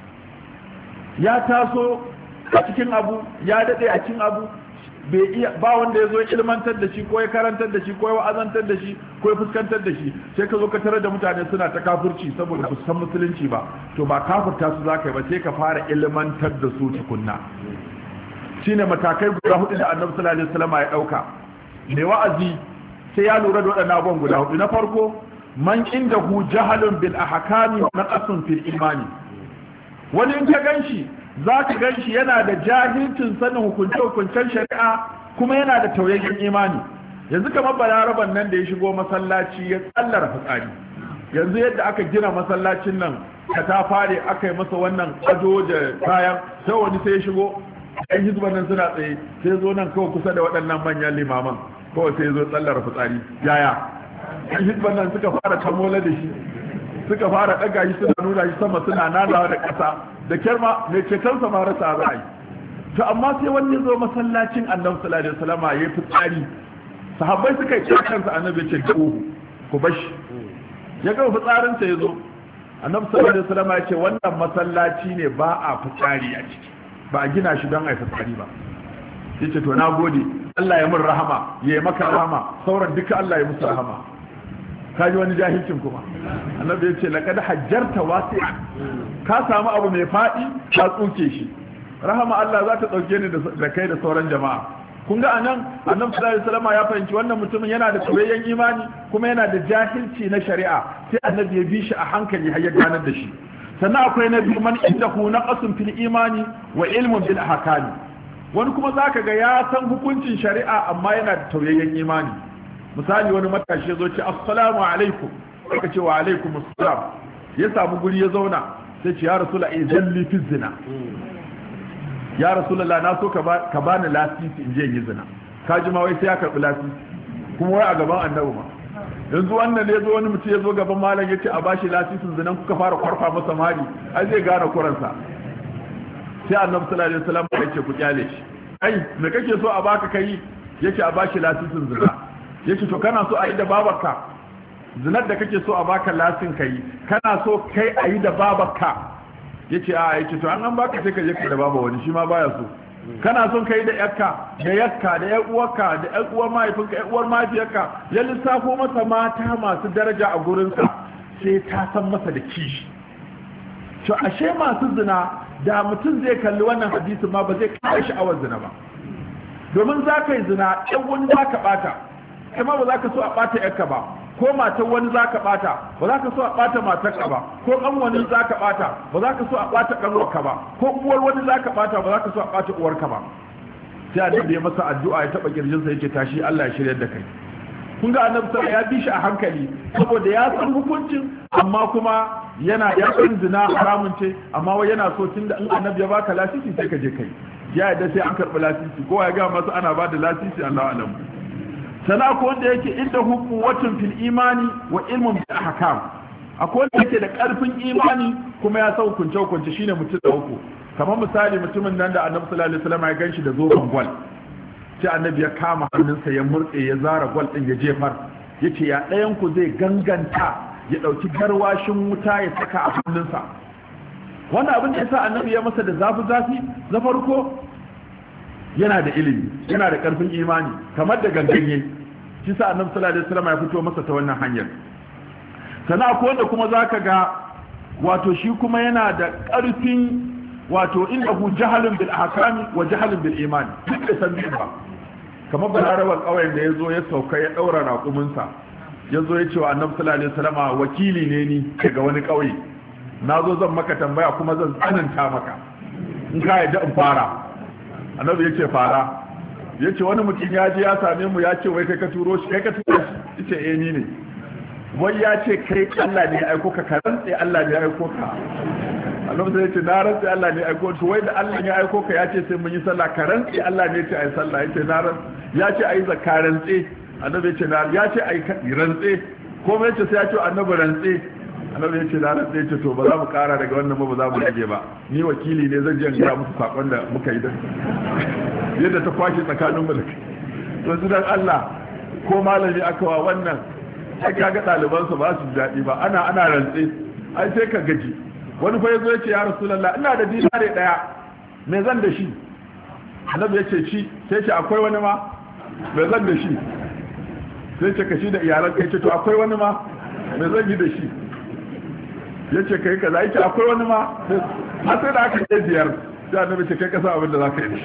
a cikin abu ya daɗe a cikin abu bai iya ba wanda ya zo ya ilmantar da shi ko ya karantar da shi ko ya wa'azantar da shi ko ya fuskantar da shi sai ka zo ka tarar da mutane suna ta kafirci saboda ba su san musulunci ba to ba kafirta su za ka yi ba sai ka fara ilmantar da su tukunna shine matakai guda 4 da annabi sallallahu alaihi wasallam ya dauka mai wa'azi sai ya lura da waɗannan abubuwan guda 4 na farko man indahu jahalun bil ahkami wa naqasun fil imani wani in ka ganshi za ka ganshi yana da jahilcin sanin hukunce-hukuncen shari'a kuma yana da tauyayyen imani yanzu kamar balaraban nan da ya shigo masallaci ya tsallara fitsari yanzu yadda aka gina masallacin nan ka ta fare aka yi masa wannan ado da kayan sai wani sai ya shigo ɗan hizban nan suna tsaye sai zo nan kawai kusa da waɗannan manyan limaman kawai sai ya zo tsallara fitsari yaya ɗan hizban nan suka fara tamola da shi suka fara ɗaga shi suna nuna shi sama suna nanawa da ƙasa da kyarma mai cetonsa ma rasa za a yi to amma sai wani zo masallacin annabi sallallahu alaihi wasallam ya fitsari sahabbai suka yi kansa annabi ce ga ku bashi ya ga fitsarin sa yazo annabi sallallahu alaihi wasallam ya ce wannan masallaci ne ba a fitsari a ciki ba a gina shi don a yi fitsari ba yace to na gode Allah ya mun rahama ya yi maka rahama sauran duka Allah ya musu rahama kaji wani jahilcin kuma annabi yace laqad hajjarta wasi'a ka samu abu mai fadi ka tsuke shi rahama Allah za ta dauke ni da kai da sauran jama'a kun ga anan annabi sallallahu alaihi wasallam ya fahimci wannan mutumin yana da tsoyayyen imani kuma yana da jahilci na shari'a sai annabi ya bi shi a hankali har ya ganar da shi sannan akwai na biyu man indahu naqasun fil imani wa ilmun bil ahkam wani kuma zaka ga ya san hukuncin shari'a amma yana da tsoyayyen imani misali wani matashi ya zo ce assalamu alaikum aka ce wa alaikum assalam ya samu guri ya zauna sai ce ya rasulullah izalli fi zina ya rasulullah na so ka bani lasisi in je yi zina ka ji ma wai sai ya karbi lasisi kuma wai a gaban annabi ma yanzu wannan ne zo wani mutum ya zo gaban malam ya ce a bashi lasisin zinan kuka fara kwarfa masa mari ai zai gane kuransa sai annabi sallallahu alaihi wasallam ya ce ku kyale shi ai me kake so a baka kai yake a bashi lasisin zina yake to kana so a yi da babarka zinar da kake so a baka lasin kai kana so kai a yi da babarka yace a yace to an baka sai ka je ka da baba wani shi ma baya so kana son kai da yakka da yar uwarka da yar uwar mahaifinka yar uwar mahaifiyarka ya lissafo masa mata masu daraja a gurinsa sai ta san masa da kishi to ashe masu zina da mutum zai kalli wannan hadisin ma ba zai kai sha'awar zina ba domin za ka yi zina yan wani za ka bata kuma ba za ka so a bata yakka ba ko matar wani za ka bata ba za ka so a bata matarka ba ko ɗan wani za ka bata ba za ka so a bata ɗanwarka ba ko uwar wani za ka bata ba za ka so a bata uwarka ba sai annabi ya masa addu'a ya taɓa kirjinsa yake tashi Allah ya shirya da kai kun ga annabi ya bi shi a hankali saboda ya san hukuncin amma kuma yana ya san zina haramun ce amma wai yana so tunda in annabi ya baka lasisi sai ka je kai ya yadda sai an karɓi lasisi kowa ya ga masa ana ba da lasisi Allahu a'lam sana ko wanda yake inda hukuwatun fil imani wa ilmun bil ahkam akwai wanda yake da karfin imani kuma ya san hukunce hukunce shine mutum da uku kamar misali mutumin nan da annabi sallallahu alaihi wasallam ya ganshi da zoben gwal sai annabi ya kama hannunsa ya murtse ya zara gwal din ya jefar yace ya ɗayan ku zai ganganta ya dauki garwashin wuta ya saka a hannunsa wannan abin da yasa annabi ya masa da zafi na farko yana da ilimi yana da karfin imani kamar da ganganye shi sa annabi sallallahu alaihi wasallam ya fito masa ta wannan hanyar sana akwai wanda kuma zaka ga wato shi kuma yana da karfin wato innahu jahalun bil ahkami wa jahalun bil iman duk da san ba kamar balaraban kauyen da yazo ya sauka ya daura raƙumin sa yazo ya ce wa annabi sallallahu alaihi wasallam wakili ne ni daga wani kauye nazo zan maka tambaya kuma zan tsananta maka in ka yadda in fara annabi yace fara yace wani mutum ya je ya same mu ya ce wai kai ka turo shi kai ka turo shi yace eh ni ne wai ya ce kai Allah ne ya aiko ka ka rantse Allah ne ya aiko ka annabi yace na rantse Allah ne ya aiko to wai da Allah ne ya aiko ka ya ce sai mun yi sallah ka rantse Allah ne ya ce ai sallah yace na rantse ya ce ai zakka rantse annabi yace na ya ce ai rantse komai yace sai ya ce annabi rantse annabi ya ce da ranar ya ce to ba za mu kara daga wannan ba za mu rage ba ni wakili ne zan jan gaya musu sakon da muka yi dan yadda ta kwashe tsakanin mu da kai to su dan Allah ko malami aka wa wannan sai kaga ɗaliban su ba su daɗi ba ana rantse ai sai ka gaji wani fa yazo ya ce ya rasulullah ina da dinare daya me zan da shi annabi ya ce ci sai ce akwai wani ma me zan da shi sai ce ka shi da iyalan kai ce to akwai wani ma me zan yi da shi ya ce kai kaza yake akwai wani ma har sai da aka yi biyar sai annabi ce kai kasa abin da za ka yi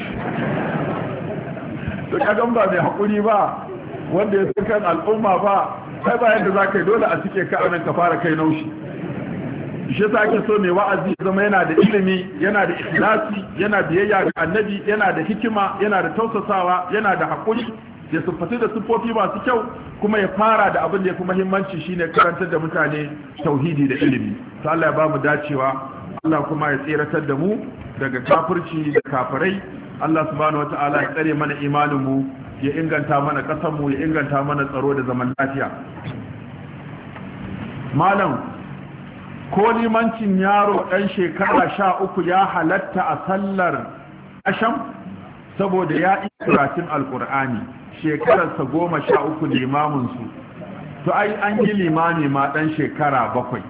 to kagan ba mai haƙuri ba wanda ya san kan al'umma ba sai ba yadda za ka yi dole a cike ka anan ka fara kai naushi shi yasa ake so mai wa'azi zama yana da ilimi yana da ikhlasi yana biyayya ga annabi yana da hikima yana da tausasawa yana da haƙuri ya siffatu da siffofi masu kyau kuma ya fara da abin da ya fi muhimmanci shine karantar da mutane tauhidi da ilimi to Allah ya ba mu dacewa Allah kuma ya tseratar da mu daga kafirci da kafirai Allah subhanahu wataala ya tsare mana imanin mu ya inganta mana kasar mu ya inganta mana tsaro da zaman lafiya malam ko limancin yaro dan shekara 13 ya halatta a sallar asham saboda ya yi karatun alkur'ani shekararsa 13 limaminsu to ai an yi limami ma dan shekara 7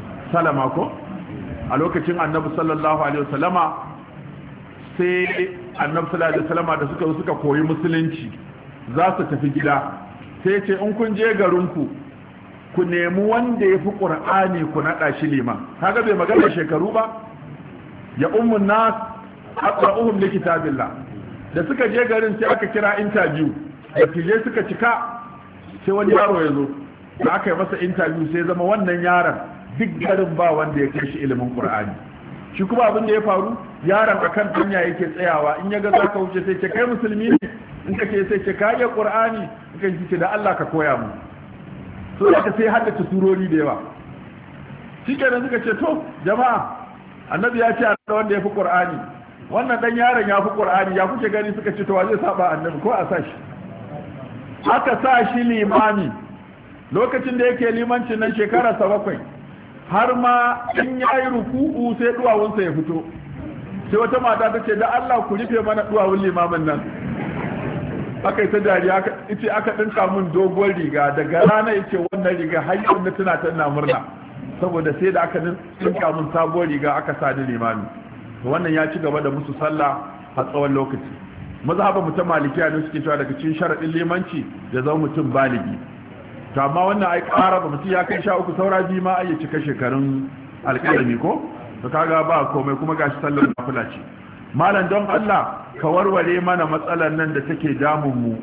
salama ko a lokacin annabi sallallahu alaihi wasallama sai annabi sallallahu alaihi wasallam da suka koyi musulunci za su tafi gida sai ce in kun je garinku ku nemi wanda ya fi ƙur'ani ku naɗa shi liman kaga bai magana shekaru ba ya ummun nas aqra'uhum li kitabillah da suka je garin sai aka kira interview da tije suka cika sai wani yaro ya zo da aka yi masa interview sai zama wannan yaron duk garin ba wanda ya kai shi ilimin ƙur'ani shi kuma abin da ya faru yaron akan hanya yake tsayawa in ya ga zaka wuce sai ce kai musulmi ne in ka ce sai ce ka iya ƙur'ani in ka ce da Allah ka koya mu so da sai haddace surori da yawa shikenan suka ce to jama'a annabi ya ce a wanda ya fi ƙur'ani wannan dan yaron ya fi ƙur'ani ya kuke gani suka ce to wa zai saba annabi ko a sa shi aka sa shi limami lokacin da yake limancin nan shekara 7 har ma in yayi ruku'u sai duwawunsa ya fito sai wata mata ta ce da Allah ku rufe mana duwawun limamin nan aka yi ta dariya aka ɗinka mun doguwar riga daga rana yace wannan riga har yau na tuna ta ina murna saboda sai da aka ɗinka mun sabuwar riga aka sa ni limami to wannan ya ci gaba da musu sallah a tsawon lokaci mazhabin mu ta malikiya ne suke cewa daga cikin sharadin limanci da zama mutum baligi to amma wannan ai ƙara ba mutum ya kai 13 saura biyu ma ai ya cika shekarun alƙalami ko to kaga ba komai kuma gashi sallar nafila ce malam don Allah ka warware mana matsalar nan da take damun mu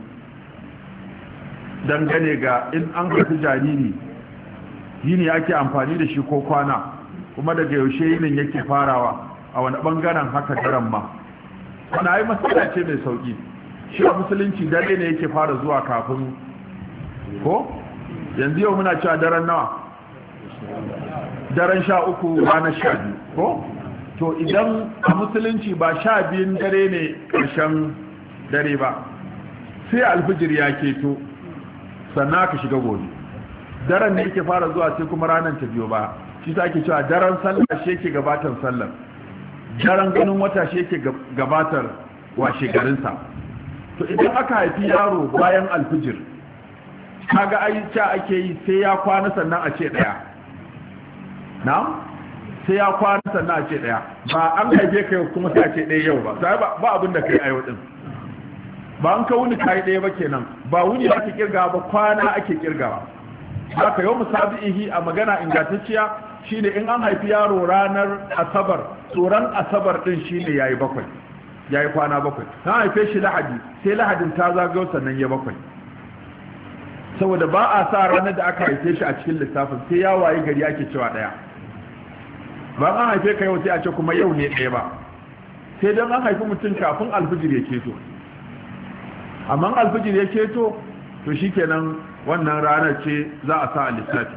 dangane ga in an haifi jariri yini ake amfani da shi ko kwana kuma daga yaushe yinin yake farawa a wani bangaren haka daren ma wani ai matsala ce mai sauki shi a musulunci dare ne yake fara zuwa kafin ko yanzu yau muna cewa daren nawa daren 13 ranar 12 ko to idan a musulunci ba 12 dare ne ƙarshen dare ba sai alfijir ya keto sannan ka shiga gobe daren ne yake fara zuwa sai kuma ranar ta biyo ba shi ta ake cewa daren sallah shi yake gabatar sallar daren ganin wata shi yake gabatar washe garinsa to idan aka haifi yaro bayan alfijir kaga aisha ake yi sai ya kwana sannan a ce daya na sai ya kwana sannan a ce daya ba an haife ka yau kuma sai a ce daya yau ba sai ba abin da kai a yau din ba an ka wuni kai daya ba kenan ba wuni ake kirgawa ba kwana ake kirgawa haka yau musabihi a magana ingantacciya shine in an haifi yaro ranar asabar tsoron asabar din shine yayi 7 yayi kwana 7 na haife shi lahadi sai lahadin ta zagayo sannan ya 7 saboda ba a sa ranar da aka haife shi a cikin lissafin sai ya waye gari ake cewa daya ba an haife ka yau sai a ce kuma yau ne daya ba sai dan an haifi mutum kafin alfijir ya keto amma alfijir ya keto to shikenan wannan ranar ce za a sa a lissafi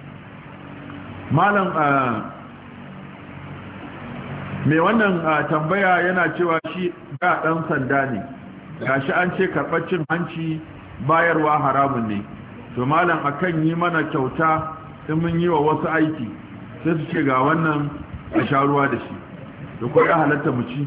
malam mai wannan tambaya yana cewa shi ga dan sanda ne gashi an ce karɓar cin hanci bayarwa haramun ne to malam akan yi mana kyauta in mun yi wa wasu aiki sai su ce ga wannan a sha ruwa da shi da kuma ya halatta mu ci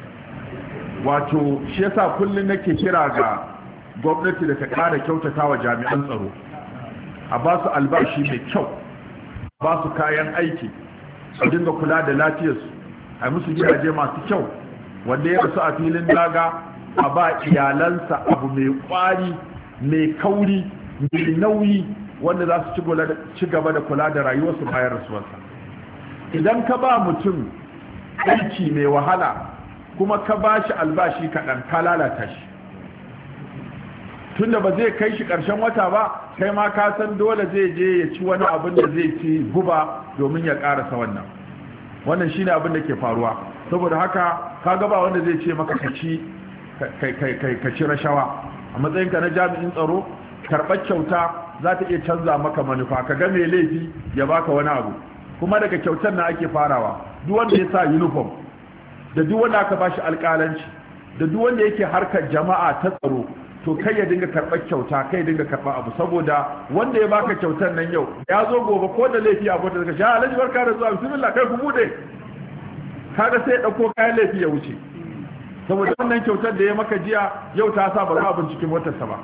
wato shi yasa kullum nake kira ga gwamnati da ta ƙara kyautata wa jami'an tsaro a ba su albashi mai kyau ba su kayan aiki su dinga kula da lafiyarsu a musu gidaje masu kyau wanda ya rasu a filin daga a ba iyalansa abu mai kwari mai kauri mai nauyi wanda za su ci gaba da kula da rayuwarsu bayan rasuwarsa idan ka ba mutum aiki mai wahala kuma ka ba shi albashi kaɗan ka lalata shi tunda ba zai kai shi ƙarshen wata ba kai ma ka san dole zai je ya ci wani abin da zai ci guba domin ya ƙarasa wannan shine abin da ke faruwa saboda haka ka gaba wanda zai ce maka ka ci rashawa a matsayinka na jami'in tsaro karɓar kyauta za ta iya canza maka manufa ka ga mai laifi ya baka wani abu kuma daga kyautar na ake farawa duk wanda ya sa uniform da duk wanda aka bashi alƙalanci da duk wanda yake harkar jama'a ta tsaro to kai ya dinga karɓar kyauta kai ya dinga karɓar abu saboda wanda ya baka kyautar nan yau ya zo gobe ko da laifi a bota daga sha alhaji barka da zuwa bismillah kai ku bude kaga sai ya dauko kayan laifi ya wuce saboda wannan kyautar da ya maka jiya yau ta sa ba za a bincike motarsa ba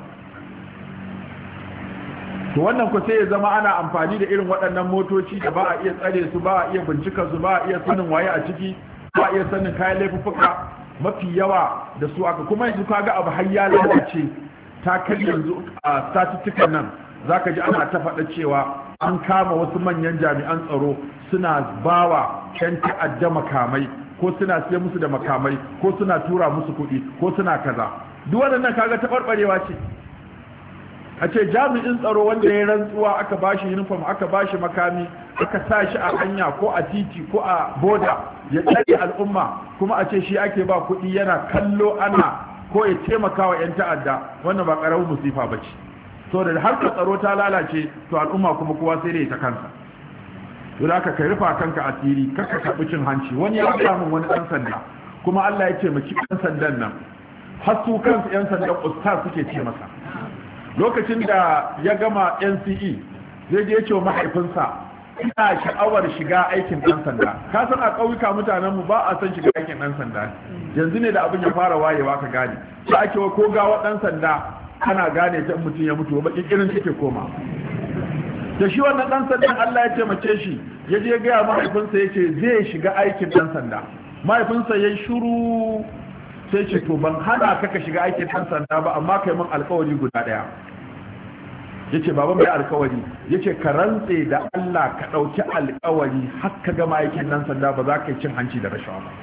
to wannan ku sai ya zama ana amfani da irin waɗannan motoci da ba a iya tsare su ba a iya bincika su ba a iya sanin waye a ciki ba a iya sanin kayan laifuffuka mafi yawa da su aka kuma yanzu kaga abu har ya lalace ta kai yanzu a statutikan nan zaka ji ana ta faɗa cewa an kama wasu manyan jami'an tsaro suna bawa 'yan ta'adda makamai ko suna siya musu da makamai ko suna tura musu kuɗi ko suna kaza duk waɗannan kaga taɓarɓarewa ce a ce jami'in tsaro wanda ya rantsuwa aka bashi uniform aka bashi makami aka sa shi a hanya ko a titi ko a boda ya tsare al'umma kuma a ce shi ake ba kuɗi yana kallo ana ko ya taimaka wa 'yan ta'adda wannan ba ƙaramin musifa ba ce so da harkar tsaro ta lalace to al'umma kuma kowa sai dai ta kansa to da ka rufa kanka asiri kaka karɓi cin hanci wani ya ga min wani ɗan sanda kuma Allah ya ce miki ɗan sandan nan har su kansu 'yan sandan ustaz suke ce masa lokacin da ya gama NCE zai je ce wa mahaifinsa ina sha'awar shiga aikin ɗan sanda ka san a ƙauyuka mutanenmu ba a san shiga aikin ɗan sanda yanzu ne da abin ya fara wayewa ka gane sai ake wa ko gawa ɗan sanda ana gane ta mutum ya mutu ba irin suke koma da shi wannan ɗan sandan Allah ya taimake shi ya je gaya mahaifinsa ya ce zai shiga aikin ɗan sanda mahaifinsa ya shuru sai ce to ban hana ka shiga aikin ɗan sanda ba amma kai min alkawari guda ɗaya yace baba mai alkawari yace ka rantse da Allah ka ɗauki alkawari har ka gama aikin ɗan sanda ba za ka yi cin hanci da rashawa ba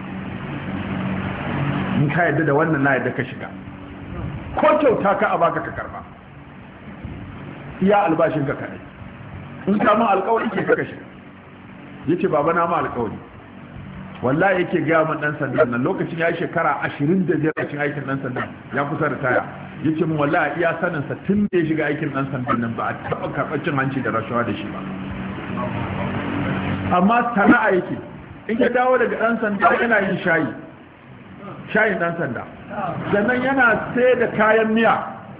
in ka yadda da wannan na yadda ka shiga ko kyauta ka a baka ka karba iya albashin ka kadai in ka min alkawari ke ka shiga yace baba na ma alkawari wallahi yake gaya min dan sandan nan lokacin ya yi shekara 25 a cikin aikin dan sandan ya kusa da taya yace min wallahi iya sanin sa tun da ya shiga aikin dan sandan nan ba a taba karɓar cin hanci da rashawa da shi ba amma sana'a yake in ya dawo daga dan sanda yana yin shayin dan sanda sannan yana sai da kayan miya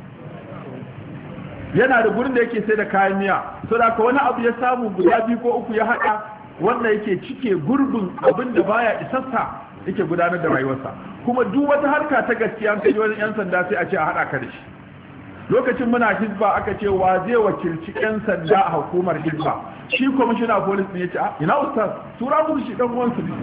yana da gurin da yake sai da kayan miya saboda ko wani abu ya samu guda biyu ko uku ya haɗa wanda yake cike gurbin abin da baya isassa yake gudanar da rayuwarsa kuma duk wata harka ta gaskiya an kai wani yan sanda sai a ce a hada ka da shi lokacin muna hizba aka ce wa zai wakilci yan sanda a hukumar hizba shi kwamishina police ne ya ce ina ustaz tura musu shi dan uwansu ne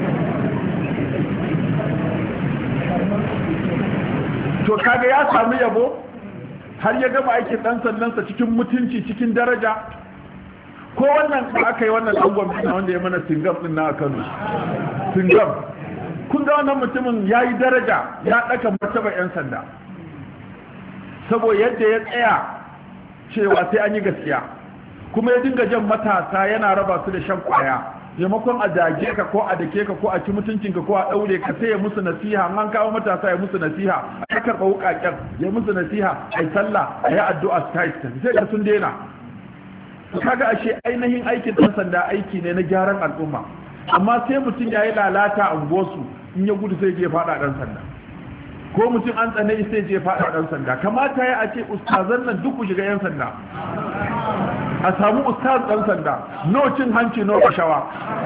to kaga ya samu yabo har ya gama aikin dan sandansa cikin mutunci cikin daraja ko wannan da aka yi wannan dangon na wanda ya mana singam din na Kano singam kun ga wannan mutumin yayi daraja ya daka martaba yan sanda saboda yadda ya tsaya cewa sai an yi gaskiya kuma ya dinga jan matasa yana raba su da shan kwaya maimakon a dage ka ko a dake ka ko a ci mutuncinka ko a daure ka sai ya musu nasiha an kawo matasa ya musu nasiha a karɓa wukaken ya musu nasiha a yi sallah a yi addu'a sai ka sun daina kaga ashe ainihin aikin ɗan sanda aiki ne na gyaran al'umma amma sai mutum ya yi lalata a unguwarsu in ya gudu sai je faɗa ɗan sanda ko mutum an tsane sai je faɗa ɗan sanda kamata ya a ce ustazan nan duk ku shiga yan sanda a samu ustaz ɗan sanda no cin hanci no rashawa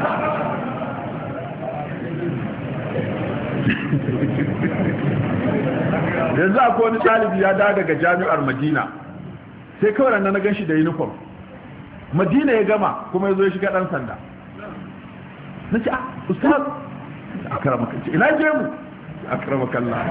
yanzu akwai wani ɗalibi ya dawo daga jami'ar Madina sai kawai nan na gan shi da uniform Madina ya gama kuma ya zo ya shiga ɗan sanda na ce ustaz akramakallah ina je mu akramakallah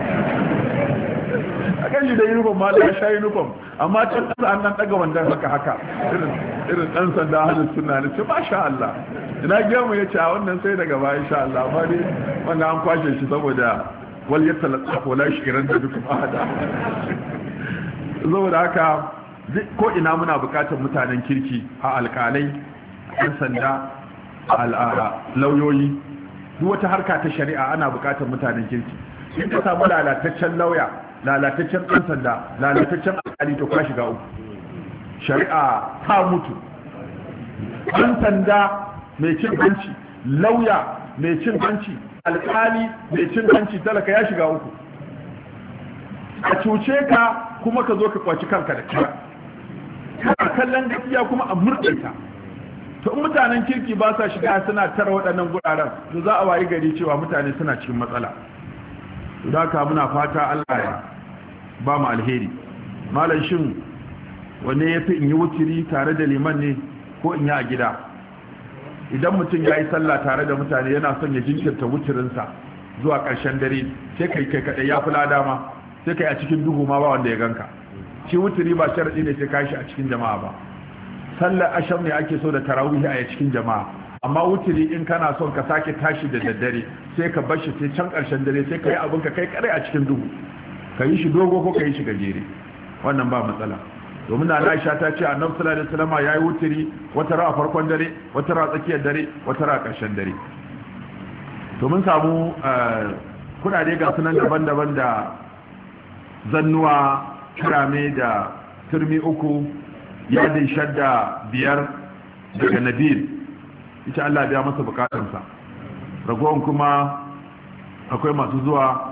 a kan shi da uniform ma da ya sha uniform amma can ƙasa an nan ɗaga wandan haka irin ɗan sanda hannun suna ne ce masha Allah ina je mu ya ce a wannan sai daga baya insha Allah amma dai wannan an kwashe shi saboda wal yatalaqqa wala shikiran da dukkan ahada saboda haka ko ina muna bukatar mutanen kirki a alkalai ɗan sanda lauyoyi duk wata harka ta shari'a ana bukatar mutanen kirki in ka samu lalataccen lauya lalataccen ɗan sanda lalataccen alkali to ka shiga uku shari'a ta mutu ɗan sanda mai cin hanci lauya mai cin hanci alkali mai cin hanci talaka ya shiga uku a cuce ka kuma ka zo ka kwaci kanka da kira kana kallon gaskiya kuma a murɗe ta to in mutanen kirki ba sa shiga suna tara waɗannan guraren to za a wayi gari cewa mutane suna cikin matsala to da haka muna fata Allah ya ba mu alheri malam shin wanne yafi in yi wutiri tare da liman ne ko in yi a gida idan mutum ya yi sallah tare da mutane yana son ya jinkirta wutirinsa zuwa ƙarshen dare sai kai kaɗai ya fi lada ma sai kai a cikin duhu ma ba wanda ya ganka shi wuturi ba sharaɗi ne sai ka shi a cikin jama'a ba sallar asham ne ake so da tarawih a cikin jama'a amma wuturi in kana son ka sake tashi da daddare sai ka bar shi sai can ƙarshen dare sai ka yi abin ka kai kare a cikin duhu ka yi shi dogo ko ka yi shi gajere wannan ba matsala domin na Aisha ta ce annabi sallallahu alaihi wasallam yayi wuturi wata ra a farkon dare wata ra a tsakiyar dare wata ra a ƙarshen dare to mun samu kudade ga sunan daban-daban da zannuwa kirame da turmi 3 yadin shadda 5 daga Nabil ita Allah biya masa bukatarsa ragowar kuma akwai masu zuwa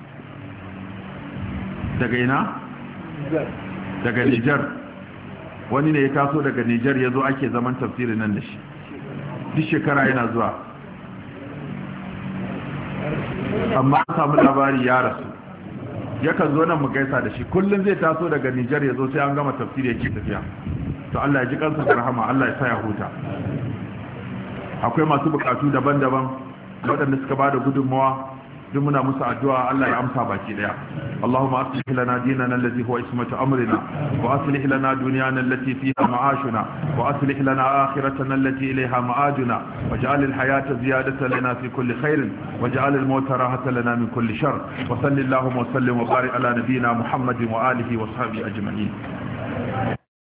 daga ina? daga Nijar wani ne ya taso daga Nijar ya zo ake zaman tafsiri nan da shi duk shekara yana zuwa amma an samu labari ya rasu yakan zo nan mu gaisa da shi kullum zai taso daga Nijar ya zo sai an gama tafsiri yake tafiya to Allah ya ji kansa da rahama Allah ya sa ya huta akwai masu bukatu daban-daban waɗanda suka ba da gudunmawa duk muna musu addu'a Allah ya amsa baki daya Allahumma aslih lana dinana alladhi huwa ismatu amrina wa aslih lana dunyana allati fiha ma'ashuna wa aslih lana akhiratana allati ilayha ma'aduna waj'al al-hayata ziyadatan lana fi kulli khairin waj'al al-mauta rahatan lana min kulli shar wa sallallahu wa sallim wa barik ala nabiyyina Muhammadin wa alihi wa sahbihi ajma'in